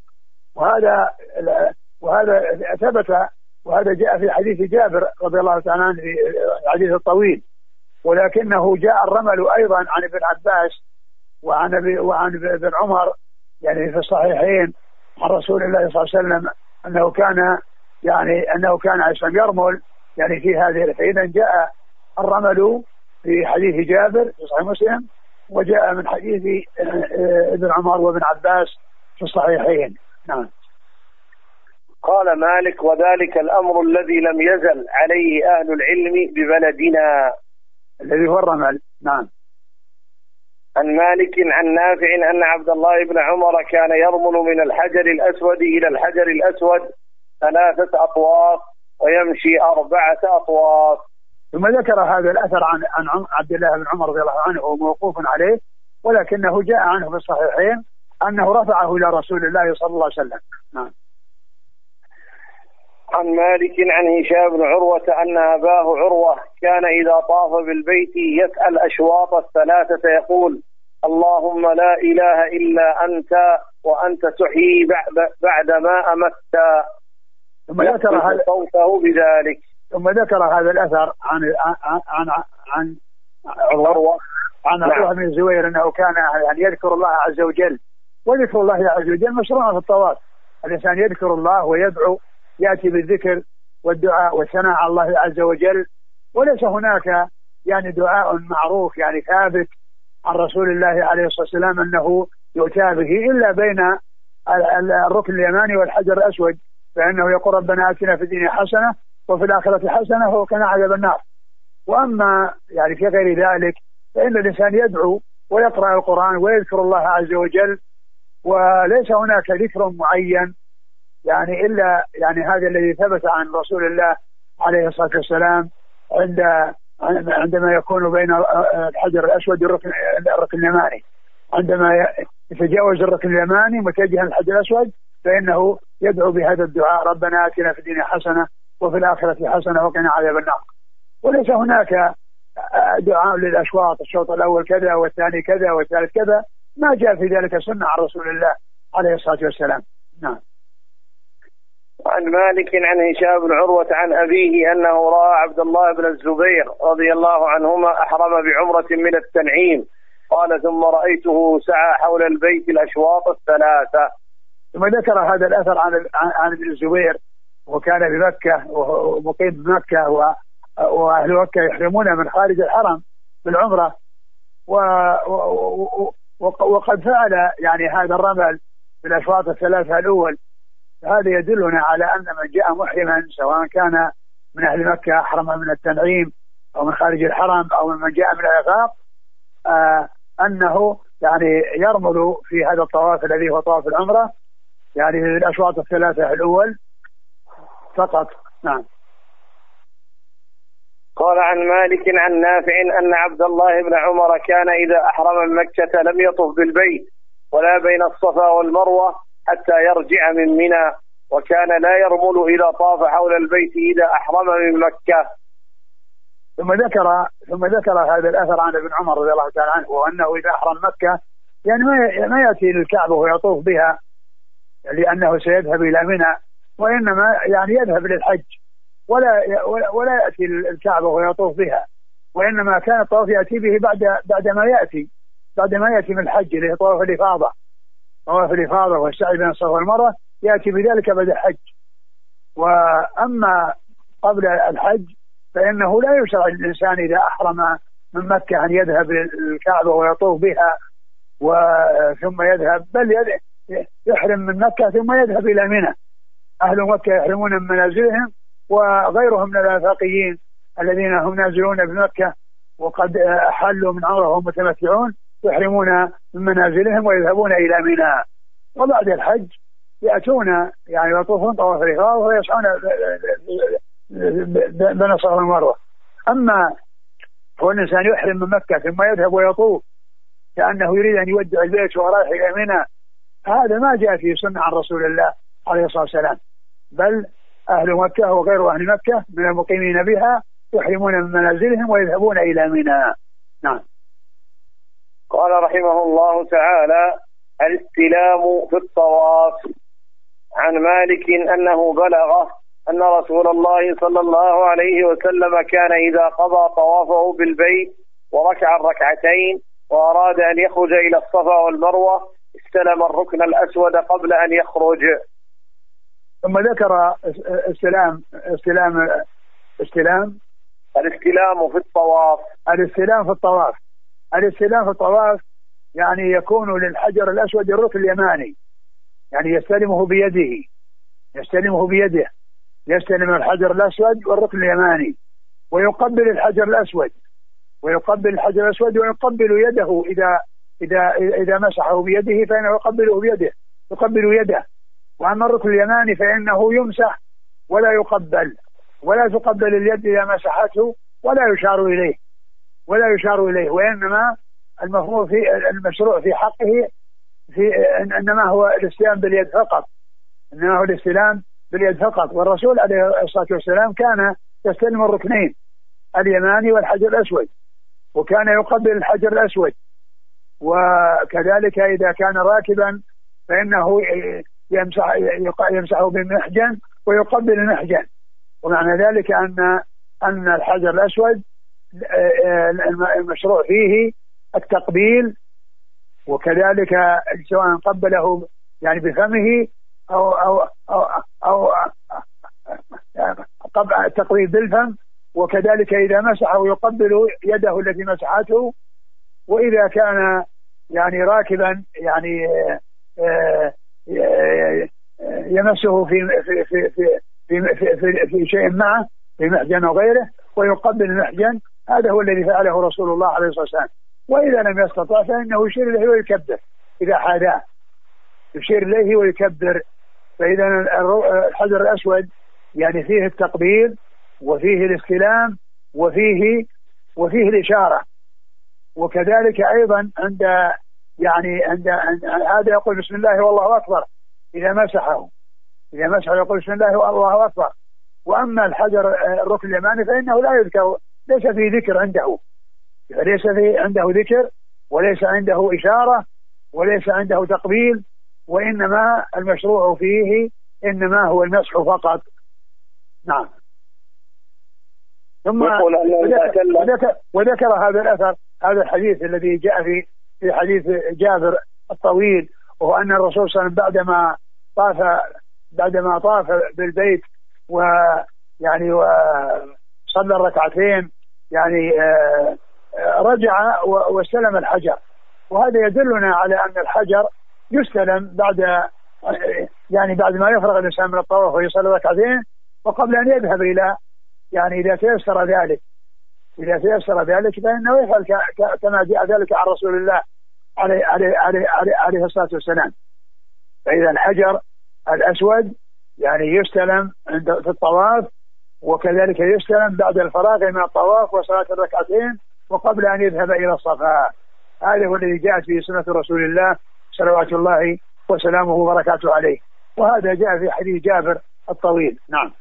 وهذا ثبت، وهذا جاء في حديث جابر رضي الله تعالى عنه في الحديث الطويل، ولكنه جاء الرمل أيضا عن ابن عباس وعن ابن عمر يعني في الصحيحين عن رسول الله صلى الله عليه وسلم أنه كان عشان يرمل يعني في هذه. فإذا جاء الرمل في حديث جابر في صحيح مسلم، وجاء من حديث ابن عمر وابن عباس في الصحيحين. نعم. قال مالك: وذلك الأمر الذي لم يزل عليه أهل العلم ببلدنا، الذي هو الرمل. نعم. عن مالك عن نافع أن عبد الله بن عمر كان يرمل من الحجر الأسود إلى الحجر الأسود 3 أطواف ويمشي 4 أطواف. ثم ذكر هذا الأثر عن عبد الله بن عمر رضي الله عنه موقوف عليه، ولكنه جاء عنه في الصحيحين أنه رفعه إلى رسول الله صلى الله عليه وسلم. نعم. عن مالك عن هشام بن عروة أن أباه عروة كان إذا طاف بالبيت يسأل أشواط 3 يقول: اللهم لا إله إلا أنت وأنت تحيي بعد ما أمت. ثم ذكر هذا صوته بذلك. ثم ذكر هذا الأثر عن عروة بن الزبير أنه كان يعني يذكر الله عز وجل، وذكر الله عز وجل مشروع في الطواف. الإنسان يذكر الله ويدعو، يأتي بالذكر والدعاء والثناء على الله عز وجل، وليس هناك يعني دعاء معروف يعني ثابت عن رسول الله عليه الصلاة والسلام أنه يؤتى به إلا بين الركن اليماني والحجر الأسود، فإنه يقول: ربنا آتنا في الدنيا حسنة وفي الآخرة حسنة وقنا عذاب النار. وأما يعني في غير ذلك فإن الإنسان يدعو ويقرأ القرآن ويذكر الله عز وجل، وليس هناك ذكر معين يعني إلا يعني هذا الذي ثبت عن رسول الله عليه الصلاة والسلام عندما يكون بين الحجر الأسود والركن اليماني، عندما يتجاوز الركن اليماني متجها الحجر الأسود فإنه يدعو بهذا الدعاء: ربنا آتنا في الدنيا حسنة وفي الآخرة حسنة وقنا عذاب النار. وليس هناك دعاء للأشواط، الشوط الأول كذا والثاني كذا والثالث كذا، ما جاء في ذلك سنة عن رسول الله عليه الصلاة والسلام. نعم. عن مالك عن هشام بن عروة عن أبيه أنه رأى عبد الله بن الزبير رضي الله عنهما أحرم بعمرة من التنعيم، قال: ثم رأيته سعى حول البيت الأشواط 3. ثم ذكر هذا الأثر عن ابن الزبير، وكان بمكة ومقيم بمكة، وأهل مكة يحرمون من خارج الحرم بالعمرة، وقد فعل يعني هذا الرمل بالأشواط 3 الأول. هذا يدلنا على أن من جاء محرما سواء كان من أهل مكة أحرم من التنعيم أو من خارج الحرم أو من جاء من الآفاق أنه يعني يرمل في هذا الطواف الذي هو طواف العمرة يعني الأشواط 3 الأول فقط. نعم. قال عن مالك عن نافع أن عبد الله بن عمر كان إذا أحرم من مكة لم يطف بالبيت ولا بين الصفا والمروة حتى يرجع من منى، وكان لا يرمل إذا طاف حول البيت إذا أحرم من مكة. ثم ذكر هذا الأثر عن ابن عمر رضي الله تعالى عنه، وأنه إذا أحرم مكة يعني ما يأتي للكعبة ويطوف بها لأنه سيذهب إلى منى، وإنما يعني يذهب للحج ولا يأتي الكعبة ويطوف بها، وإنما كان الطواف يأتي به بعد ما يأتي من الحج اللي هو طواف الإفاضة والسعي بين الصفا والمروة، يأتي بذلك بعد الحج. وأما قبل الحج فإنه لا يشرع للإنسان إذا أحرم من مكة أن يذهب للكعبة ويطوف بها ثم يذهب، بل يحرم من مكة ثم يذهب إلى منى. أهل مكة يحرمون من منازلهم، وغيرهم من الآفاقيين الذين هم نازلون بمكة وقد أحلوا من عمره وهم متمتعون يحرمون من منازلهم ويذهبون إلى منى، وبعد الحج يأتون يعني يطوفون طواف الإفاضة ويسعون بين الصفا والمروة. أما هو الإنسان يحرم من مكة ثم يذهب ويطوف كأنه يريد أن يودع البيت ورايح إلى منى، هذا ما جاء في سنة عن رسول الله عليه الصلاة والسلام، بل أهل مكة وغير أهل مكة من المقيمين بها يحرمون من منازلهم ويذهبون إلى منى. نعم. قال رحمه الله تعالى: الاستلام في الطواف. عن مالك أنه بلغه أن رسول الله صلى الله عليه وسلم كان إذا قضى طوافه بالبيت وركع الركعتين وأراد أن يخرج إلى الصفا والمروة استلم الركن الأسود قبل أن يخرج. ثم ذكر استلام الاستلام في الطواف. الاستلام في الطواف. الاستلام في الطواف يعني يكون للحجر الأسود الركن اليماني، يعني يستلمه بيده، يستلمه بيده، يستلم الحجر الأسود والركن اليماني، ويقبل الحجر الأسود، ويقبل الحجر الأسود ويقبل يده إذا مسحه بيده فإنه يقبله بيده، يقبل يده. وأما الركن اليماني فإنه يمسح ولا يقبل، ولا تقبل اليد إذا مسحته، ولا يشار إليه، ولا يشار إليه، وإنما المفروض في المشروع في حقه إنما هو الاستلام باليد فقط، إنما هو الاستلام باليد فقط. والرسول عليه الصلاة والسلام كان يستلم الركنين اليماني والحجر الأسود، وكان يقبل الحجر الأسود. وكذلك إذا كان راكبا فإنه يمسحه بمحجن ويقبل المحجن. ومعنى ذلك أن الحجر الأسود المشروع فيه التقبيل، وكذلك سواء قبله يعني بفمه أو التقبيل بالفم، وكذلك إذا مسحه يقبل يده التي مسحته. وإذا كان يعني راكبا يعني يمسه في شيء معه، في محجن وغيره، ويقبل المحجن. هذا هو الذي فعله رسول الله عليه الصلاة والسلام. وإذا لم يستطع فإنه يشير إليه ويكبر إذا حاذاه، يشير إليه ويكبر. فإذا الحجر الأسود يعني فيه التقبيل وفيه الاستلام وفيه الإشارة. وكذلك أيضا عند هذا يقول بسم الله والله أكبر إذا مسحه يقول بسم الله والله أكبر. وأما الحجر الركن اليماني فإنه لا يذكر، ليس فيه ذكر عنده، ليس فيه عنده ذكر، وليس عنده إشارة، وليس عنده تقبيل، وإنما المشروع فيه إنما هو المسح فقط. نعم. ثم وذكر هذا الأثر، هذا الحديث الذي جاء في حديث جابر الطويل، وهو أن الرسول صلى الله عليه وسلم بعدما طاف بالبيت ويعني وصلى الركعتين يعني رجع واستلم الحجر. وهذا يدلنا على أن الحجر يستلم بعد ما يفرغ الإنسان من الطواف ويصلي ركعتين، وقبل أن يذهب إلى يعني إذا تيسر ذلك فإنه يفعل كما جاء ذلك عن رسول الله عليه الصلاة والسلام. فإذا الحجر الأسود يعني يستلم في الطواف، وكذلك يستلم بعد الفراغ من الطواف وصلاة الركعتين وقبل أن يذهب إلى الصفا. هذا هو الذي جاءت به سنة رسول الله صلوات الله وسلامه وبركاته عليه، وهذا جاء في حديث جابر الطويل. نعم.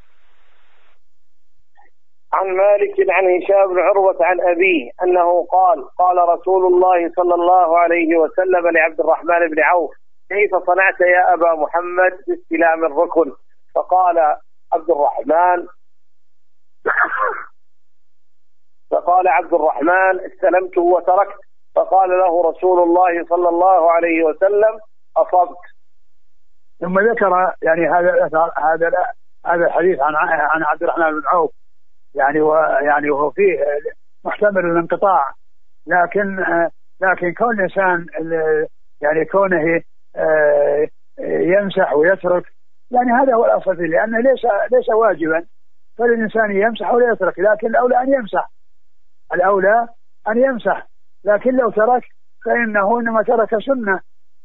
عن مالك عن هشام بن عروة عن أبيه أنه قال رسول الله صلى الله عليه وسلم لعبد الرحمن بن عوف: كيف صنعت يا أبا محمد باستلام الركن؟ فقال عبد الرحمن: استلمته وتركت. فقال له رسول الله صلى الله عليه وسلم: أصبت. ثم ذكر يعني هذا الحديث عن عبد الرحمن بن عوف، يعني وهو فيه محتمل الانقطاع، لكن كون الإنسان يعني كونه يمسح ويترك، يعني هذا هو الأصل فيه، لأنه ليس واجبا فالإنسان يمسح ولا يترك، لكن الأولى أن يمسح. لكن لو ترك فإنه إنما ترك سنة،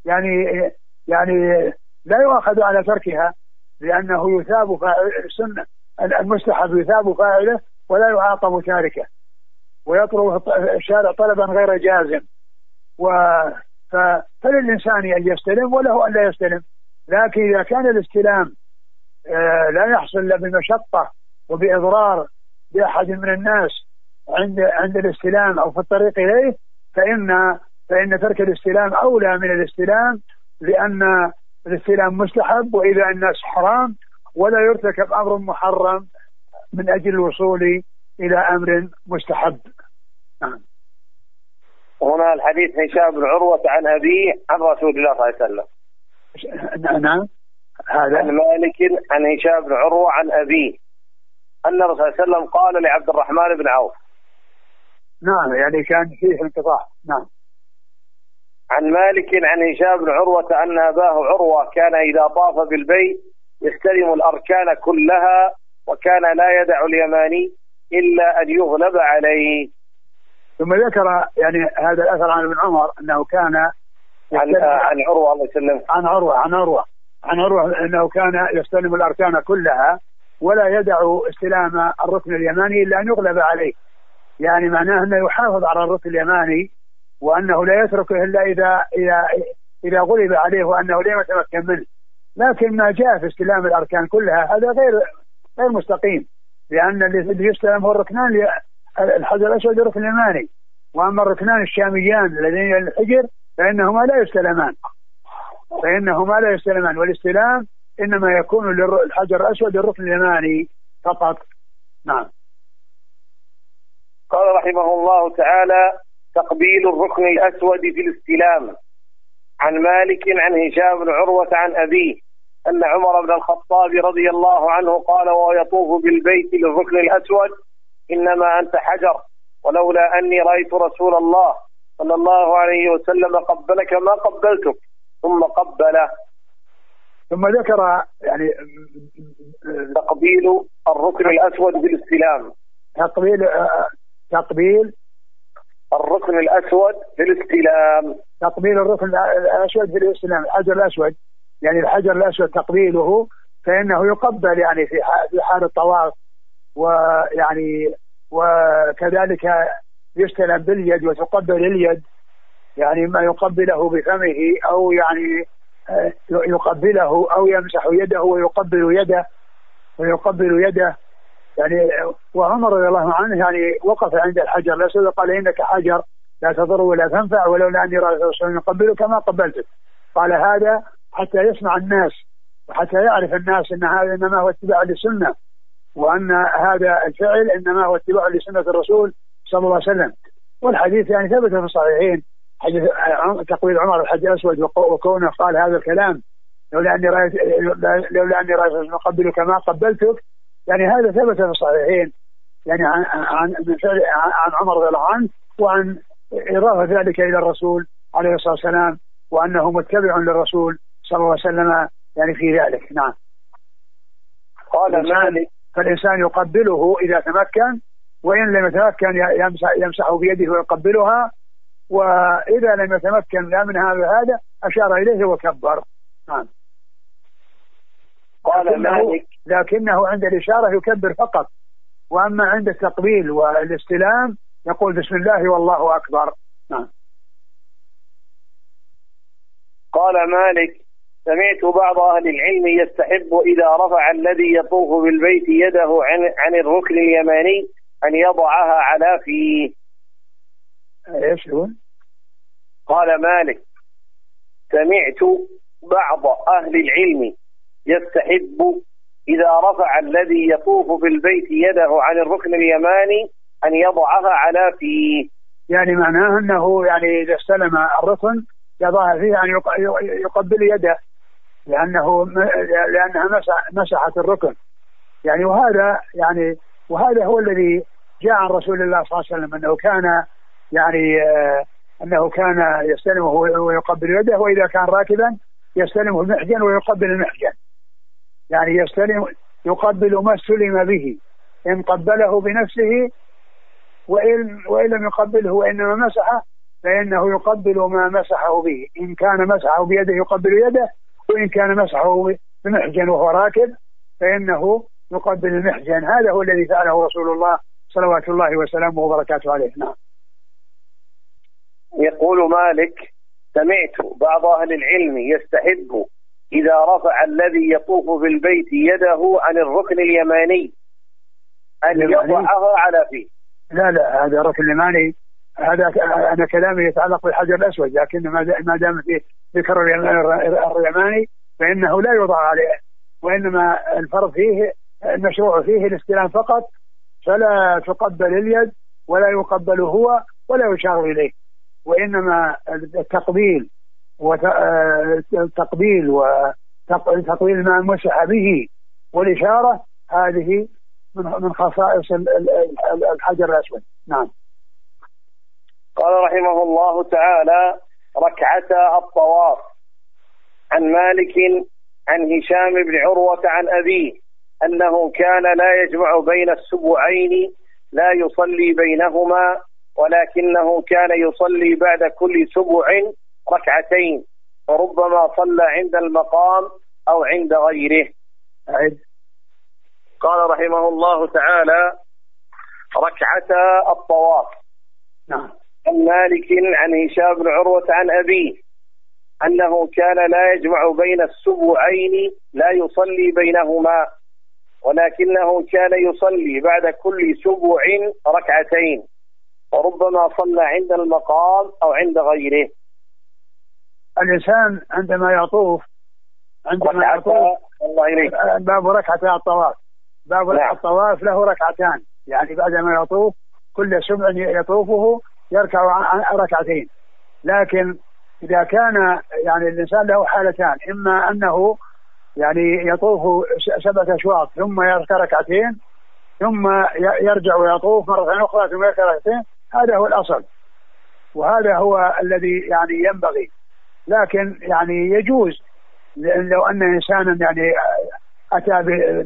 يعني لا يؤخذ على تركها، لأنه يثاب فاعل السنة، المستحب يثاب فاعله ولا يعاقب تاركه، ويطلب الشارع طلبا غير جازم. فللإنسان أن يستلم وله أن لا يستلم. لكن إذا كان الاستلام لا يحصل إلا بمشقة وبإضرار بأحد من الناس عند الاستلام أو في الطريق إليه، فإن ترك الاستلام أولى من الاستلام، لأن الاستلام مستحب وإذا الناس حرام، ولا يرتكب أمر محرم من أجل الوصول إلى أمر مستحب. هنا الحديث هشام بن عروة عن أبيه عن رسول الله صلى الله عليه وسلم. نعم. هذا عن مالك عن هشام بن عروة عن أبيه أن الرسول صلى الله عليه وسلم قال لعبد الرحمن بن عوف. نعم يعني كان فيه انقطاع. نعم. عن مالك عن هشام بن عروة أن أباه عروة كان إذا طاف بالبيت يستلم الأركان كلها وكان لا يدع اليماني إلا أن يغلب عليه. ثم ذكر يعني هذا الأثر عن ابن عمر أنه كان عن عروة الله يسلمه عن عروة أنه كان يستلم الأركان كلها ولا يدع استلام الركن اليماني إلا أن يغلب عليه، يعني معناه أنه يحافظ على الركن اليماني وأنه لا يتركه إلا إذا غلب عليه وأنه لا يتمكن منه. لكن ما جاء في استلام الأركان كلها هذا غير مستقيم، لأن اللي يستلم هو الركنان، الحجر الأسود والركن اليماني، وأما الركنان الشاميان الذين الحجر فإنهما لا يستلمان، والاستلام إنما يكون للحجر الأسود والركن اليماني فقط. نعم. قال رحمه الله تعالى: تقبيل الركن الأسود في الاستلام. عن مالك عن هشام بن عروة عن أبيه أن عمر بن الخطاب رضي الله عنه قال وهو يطوف بالبيت للركن الأسود: إنما أنت حجر، ولولا أني رأيت رسول الله صلى الله عليه وسلم قبلك ما قبلتك، ثم قبله. ثم ذكر يعني تقبيل الركن الأسود بالاستلام. تقبيل الركن الأسود بالاستلام. تقبيل الركن الأسود بالاستلام، الحجر الأسود، يعني الحجر الأسود تقبيله فإنه يقبل يعني في حال الطواف، ويعني وكذلك يستلم باليد وتقبل اليد، يعني ما يقبله بفمه أو يعني يقبله أو يمسح يده ويقبل يده يعني. وعمر رضي الله عنه يعني وقف عند الحجر الأسود وقال: إنك حجر لا تضر ولا تنفع، ولولا أني رأيت الرسول يقبلك ما قبلتك. قال هذا حتى يسمع الناس وحتى يعرف الناس أن هذا إنما هو اتباع للسنة، وأن هذا الفعل إنما هو اتباع لسنة الرسول صلى الله عليه وسلم. والحديث يعني ثبت في الصحيحين، حديث تقبيل عمر الحجر الأسود وكونه قال هذا الكلام: لولا أني رأيت أقبلك ما قبلتك، يعني هذا ثبت في الصحيحين، يعني عن عمر رضي الله عنه، وعن إضافة ذلك إلى الرسول عليه الصلاة والسلام، وأنه متبع للرسول صلى الله عليه وسلم يعني في ذلك. نعم. قال مالك: فالإنسان يقبله إذا تمكن، وإن لم يتمكن يمسح بيده ويقبلها، وإذا لم يتمكن لا من هذا أشار إليه وكبر. نعم. قال مالك: لكنه عند الإشارة يكبر فقط، وأما عند التقبيل والاستلام يقول بسم الله والله أكبر. نعم. قال مالك: سمعت بعض أهل العلم يستحب إذا رفع الذي يطوف بالبيت يده عن الركن اليماني أن يضعها على فيه. إيش هو؟ قال مالك: سمعت بعض أهل العلم يستحب إذا رفع الذي يطوف بالبيت يده عن الركن اليماني أن يضعها على فيه. يعني معناه أنه يعني إذا استلم الركن يضعها فيه أن يقبل يده، لأنها مسحت الركن يعني. وهذا هو الذي جاء عن رسول الله صلى الله عليه وسلم أنه كان يستلمه ويقبل يده، وإذا كان راكبا يستلمه المحجن ويقبل المحجن، يعني يقبل ما استلم به، إن قبله بنفسه وإن لم يقبله وإنما مسحه فإنه يقبل ما مسحه به. إن كان مسحه بيده يقبل يده، وإن كان مسحه بمحجن وهو راكب فإنه يقبل المحجن. هذا هو الذي فعله رسول الله صلوات الله وسلامه وبركاته عليه. نعم. يقول مالك: سمعت بعض أهل العلم يستحب إذا رفع الذي يطوف بالبيت يده عن الركن اليماني أن يضعها على فيه. لا هذا الركن اليماني، هذا أنا كلامي يتعلق بالحجر الأسود، لكن ما دام فيه ذكر اليماني فإنه لا يوضع عليه، وإنما الفرض فيه المشروع فيه الاستلام فقط، فلا تقبل اليد ولا يقبل هو ولا يشار إليه، وإنما التقبيل وتقبيل ما مسح به والإشارة هذه من خصائص الحجر الأسود. نعم. قال رحمه الله تعالى: ركعتا الطواف. عن مالك عن هشام بن عروة عن أبيه أنه كان لا يجمع بين السبعين، لا يصلي بينهما، ولكنه كان يصلي بعد كل سبع ركعتين، وربما صلى عند المقام أو عند غيره. قال رحمه الله تعالى: ركعتا الطواف. نعم. عن مالك عن هشام بن عروة عن أبيه أنه كان لا يجمع بين السبعين، لا يصلي بينهما، ولكنه كان يصلي بعد كل سبع ركعتين، وربما صلى عند المقام أو عند غيره. الإنسان عندما يطوف باب ركعتا الطواف، باب الطواف له ركعتان، يعني بعدما يطوف كل سبع يطوفه يركع ركعتين. لكن إذا كان يعني الإنسان له حالتان، إما أنه يعني يطوف 7 أشواط ثم يركع ركعتين، ثم يرجع ويطوف مرة أخرى ثم يركع ركعتين، هذا هو الأصل وهذا هو الذي يعني ينبغي. لكن يعني يجوز لو أن إنسانا يعني أتى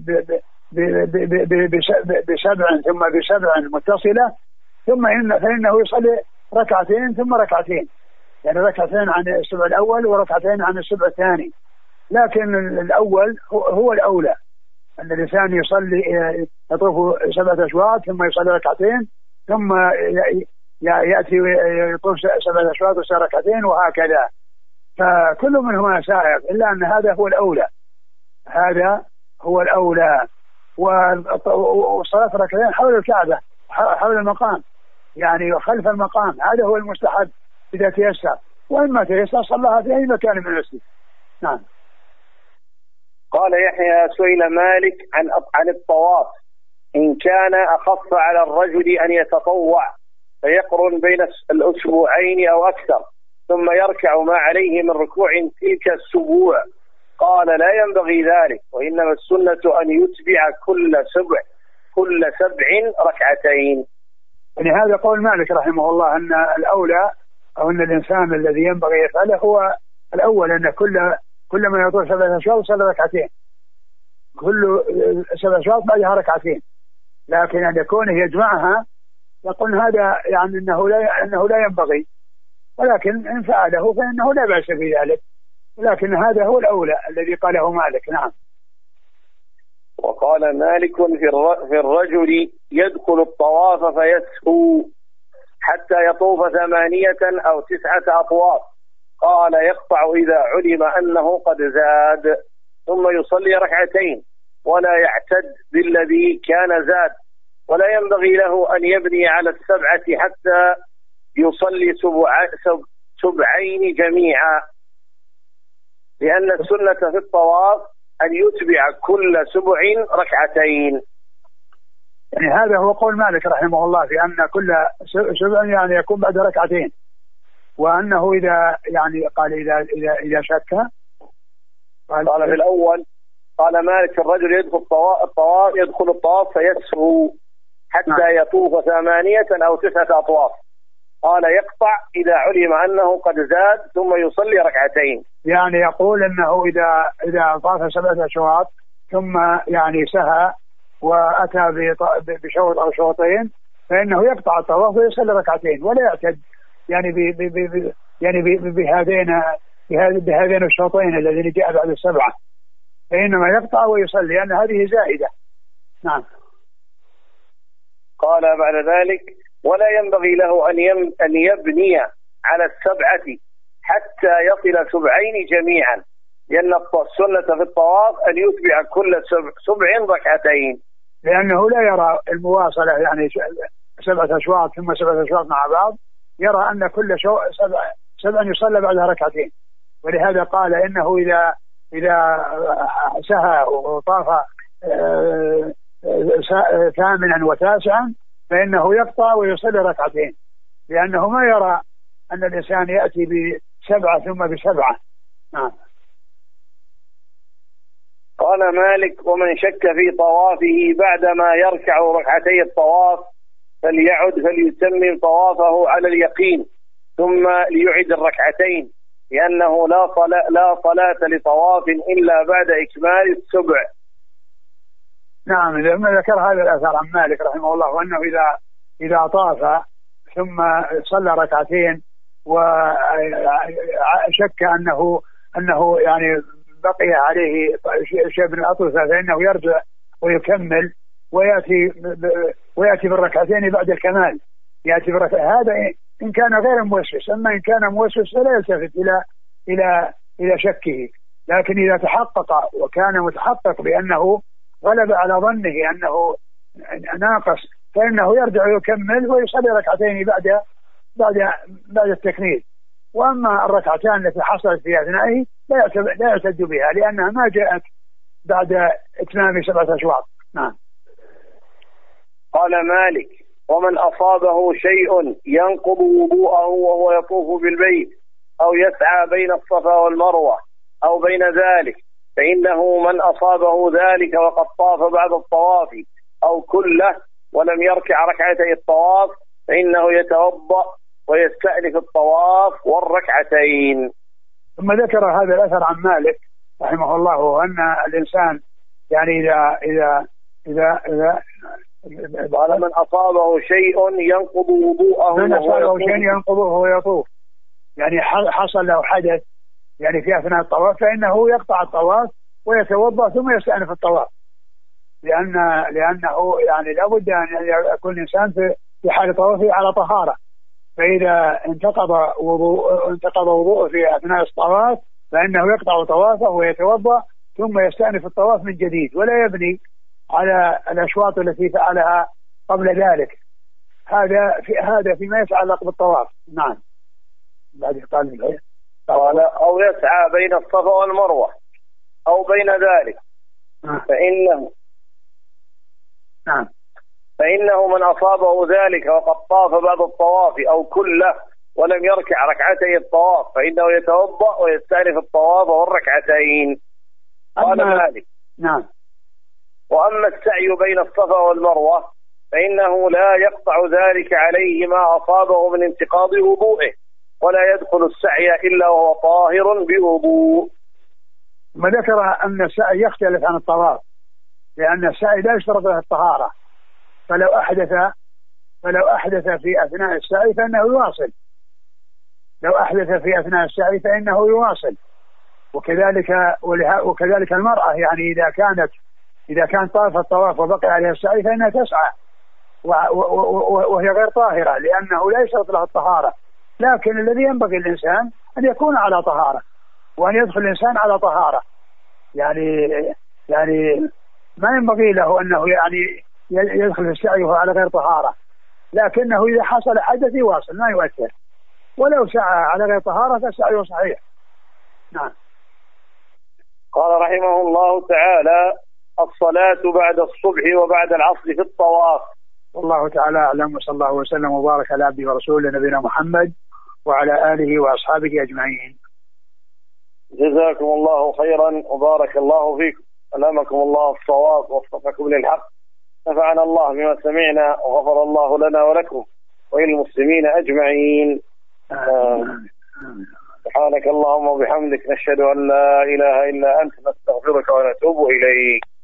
بسبع ثم بسبع متصلة، فإنه يصلي ركعتين ثم ركعتين، يعني ركعتين عن السبع الأول وركعتين عن السبع الثاني. لكن الأول هو الأولى، أن الإنسان يصلي يطوف 7 أشواط ثم يصلي ركعتين، ثم يأتي يطوف 7 أشواط ويصلي ركعتين، وهكذا. فكل منهما سائغ، إلا أن هذا هو الأولى، هذا هو الأولى. والصلاة ركعتين حول الكعبة، حول المقام، يعني خلف المقام، هذا هو المستحب إذا تيسر، وإما تيسر صلىها في أي مكان من المسجد. نعم. قال يحيى: سئل مالك عن الطواف إن كان أخف على الرجل أن يتطوع فيقرن بين الأسبوعين أو أكثر، ثم يركع ما عليه من ركوع تلك السبوع. قال: لا ينبغي ذلك، وإنما السنة أن يتبع كل سبع ركعتين. يعني هذا قول مالك رحمه الله، أن الأولى أو أن الإنسان الذي ينبغي يفعله هو الأول، أن كل ما يطوف 7 أشواط يصلي ركعتين، كل 7 أشواط بعدها ركعتين. لكن أن يكون يجمعها يقول هذا يعني أنه لا ينبغي، ولكن إن فعله فإنه لا بأس في ذلك، لكن هذا هو الأولى الذي قاله مالك. نعم. وقال مالك في الرجل يدخل الطواف فيسهو حتى يطوف 8 أو 9 أطواف. قال: يقطع إذا علم أنه قد زاد، ثم يصلي ركعتين ولا يعتد بالذي كان زاد، ولا ينبغي له أن يبني على 7 حتى يصلي 7 جميعا، لأن السنة في الطواف أن يتبع كل 7 ركعتين. يعني هذا هو قول مالك رحمه الله، في أن كل 7 يعني يكون بعد ركعتين، وأنه إذا يعني قال إذا شك قال في الأول، قال مالك: الرجل يدخل الطواف فيسهو حتى يطوف 8 أو 9 أطواف. قال: يقطع إذا علم أنه قد زاد ثم يصلي ركعتين. يعني يقول أنه إذا طاف 7 أشواط ثم يعني سهى وأتى بشوط أو شوطين، فإنه يقطع الطواف ويصلي ركعتين ولا يعتد يعني بهذين الشوطين الذين جاء بعد 7، فإنما يقطع ويصلي لأن هذه زائدة. نعم. قال بعد ذلك: ولا ينبغي له أن يبني على 7 حتى يصل 7 جميعا، لأن السنة في الطواف أن يتبع كل 7 ركعتين، لأنه لا يرى المواصلة، يعني 7 أشواط ثم 7 أشواط مع بعض، يرى أن كل 7 يصلى بعدها ركعتين. ولهذا قال إنه إذا سهى وطاف 8 و9 فإنه يقطع ويصلي ركعتين، لأنه ما يرى أن الإنسان يأتي ب7 ثم ب7. نعم. قال قال مالك: ومن شك في طوافه بعدما يركع ركعتي الطواف فليعد فليتمم طوافه على اليقين ثم ليعد الركعتين، لأنه لا صلاة لطواف إلا بعد إكمال السبع. نعم، لما ذكر هذا الأثر عن مالك رحمه الله أنه إذا طاف ثم صلى ركعتين وشك أنه يعني بقي عليه شيء من الأطوفة فإنه يرجع ويكمل ويأتي بالركعتين بعد الكمال، يأتي هذا إن كان غير موسوس. أما إن كان موسوس فلا يلتفت إلى شكه، لكن إذا تحقق وكان متحقق بأنه غلب على ظنه أنه ناقص فإنه يرجع ويكمل ويصلي ركعتين بعد التكميل. وأما الركعتان التي حصلت في أثنائه لا يعتد بها لأنها ما جاءت بعد إتمام 7 أشواط. نعم. قال مالك: ومن أصابه شيء ينقض وضوءه وهو يطوف بالبيت أو يسعى بين الصفا والمروة أو بين ذلك فإنه من أصابه ذلك وقد طاف بعد الطواف أو كله ولم يركع ركعتي الطواف فإنه يتوضأ ويستأنف الطواف والركعتين. ثم ذكر هذا الأثر عن مالك رحمه الله أن الإنسان يعني إذا قال: من أصابه شيء ينقض وضوءه وهو يطوف، يعني حصل له حدث يعني في أثناء الطواف فإنه يقطع الطواف ويتوضأ ثم يستأنف الطواف، لأنه يعني لابد أن يكون الإنسان في حال طوافه على طهارة، فإذا انتقض وضوءه في أثناء الطواف فإنه يقطع طوافه ويتوضأ ثم يستأنف الطواف من جديد ولا يبني على الأشواط التي فعلها قبل ذلك. هذا فيما يتعلق بالطواف. نعم. بعد قال: أو يسعى بين الصفا والمروة أو بين ذلك فإنه من أصابه ذلك وقد طاف بعد الطواف أو كله ولم يركع ركعتي الطواف فإنه يتوضأ ويستأنف الطواف والركعتين. قال مالك: نعم. وأما السعي بين الصفا والمروة فإنه لا يقطع ذلك عليه ما أصابه من انتقاض وضوئه ولا يدخل السعي إلا وهو طاهر بوضوء. ما ذكر أن السعي يختلف عن الطواف لأن السعي لا يشترط له الطهارة، فلو أحدث في أثناء السعي فإنه يواصل، فإنه يواصل. وكذلك المرأة يعني إذا كان طاف الطواف وبقي عليها السعي فإنها تسعى وهي غير طاهرة لأنه لا يشترط له الطهارة، لكن الذي ينبغي الإنسان أن يكون على طهارة وأن يدخل الإنسان على طهارة، يعني ما ينبغي له أنه يعني يدخل في السعي وهو على غير طهارة، لكنه إذا حصل حدث يواصل ما يؤثر، ولو سعى على غير طهارة فالسعي صحيح. نعم. قال رحمه الله تعالى: الصلاة بعد الصبح وبعد العصر في الطواف. والله تعالى أعلم، وصلى الله وسلم وبارك على عبده ورسوله نبينا محمد وعلى آله وأصحابه أجمعين. جزاكم الله خيرا وبارك الله فيكم، ألهمكم الله الصواب ووفقكم للحق، نفعنا الله بما سمعنا وغفر الله لنا ولكم وللمسلمين أجمعين. سبحانك اللهم وبحمدك نشهد أن لا إله إلا أنت نستغفرك ونتوب إليك.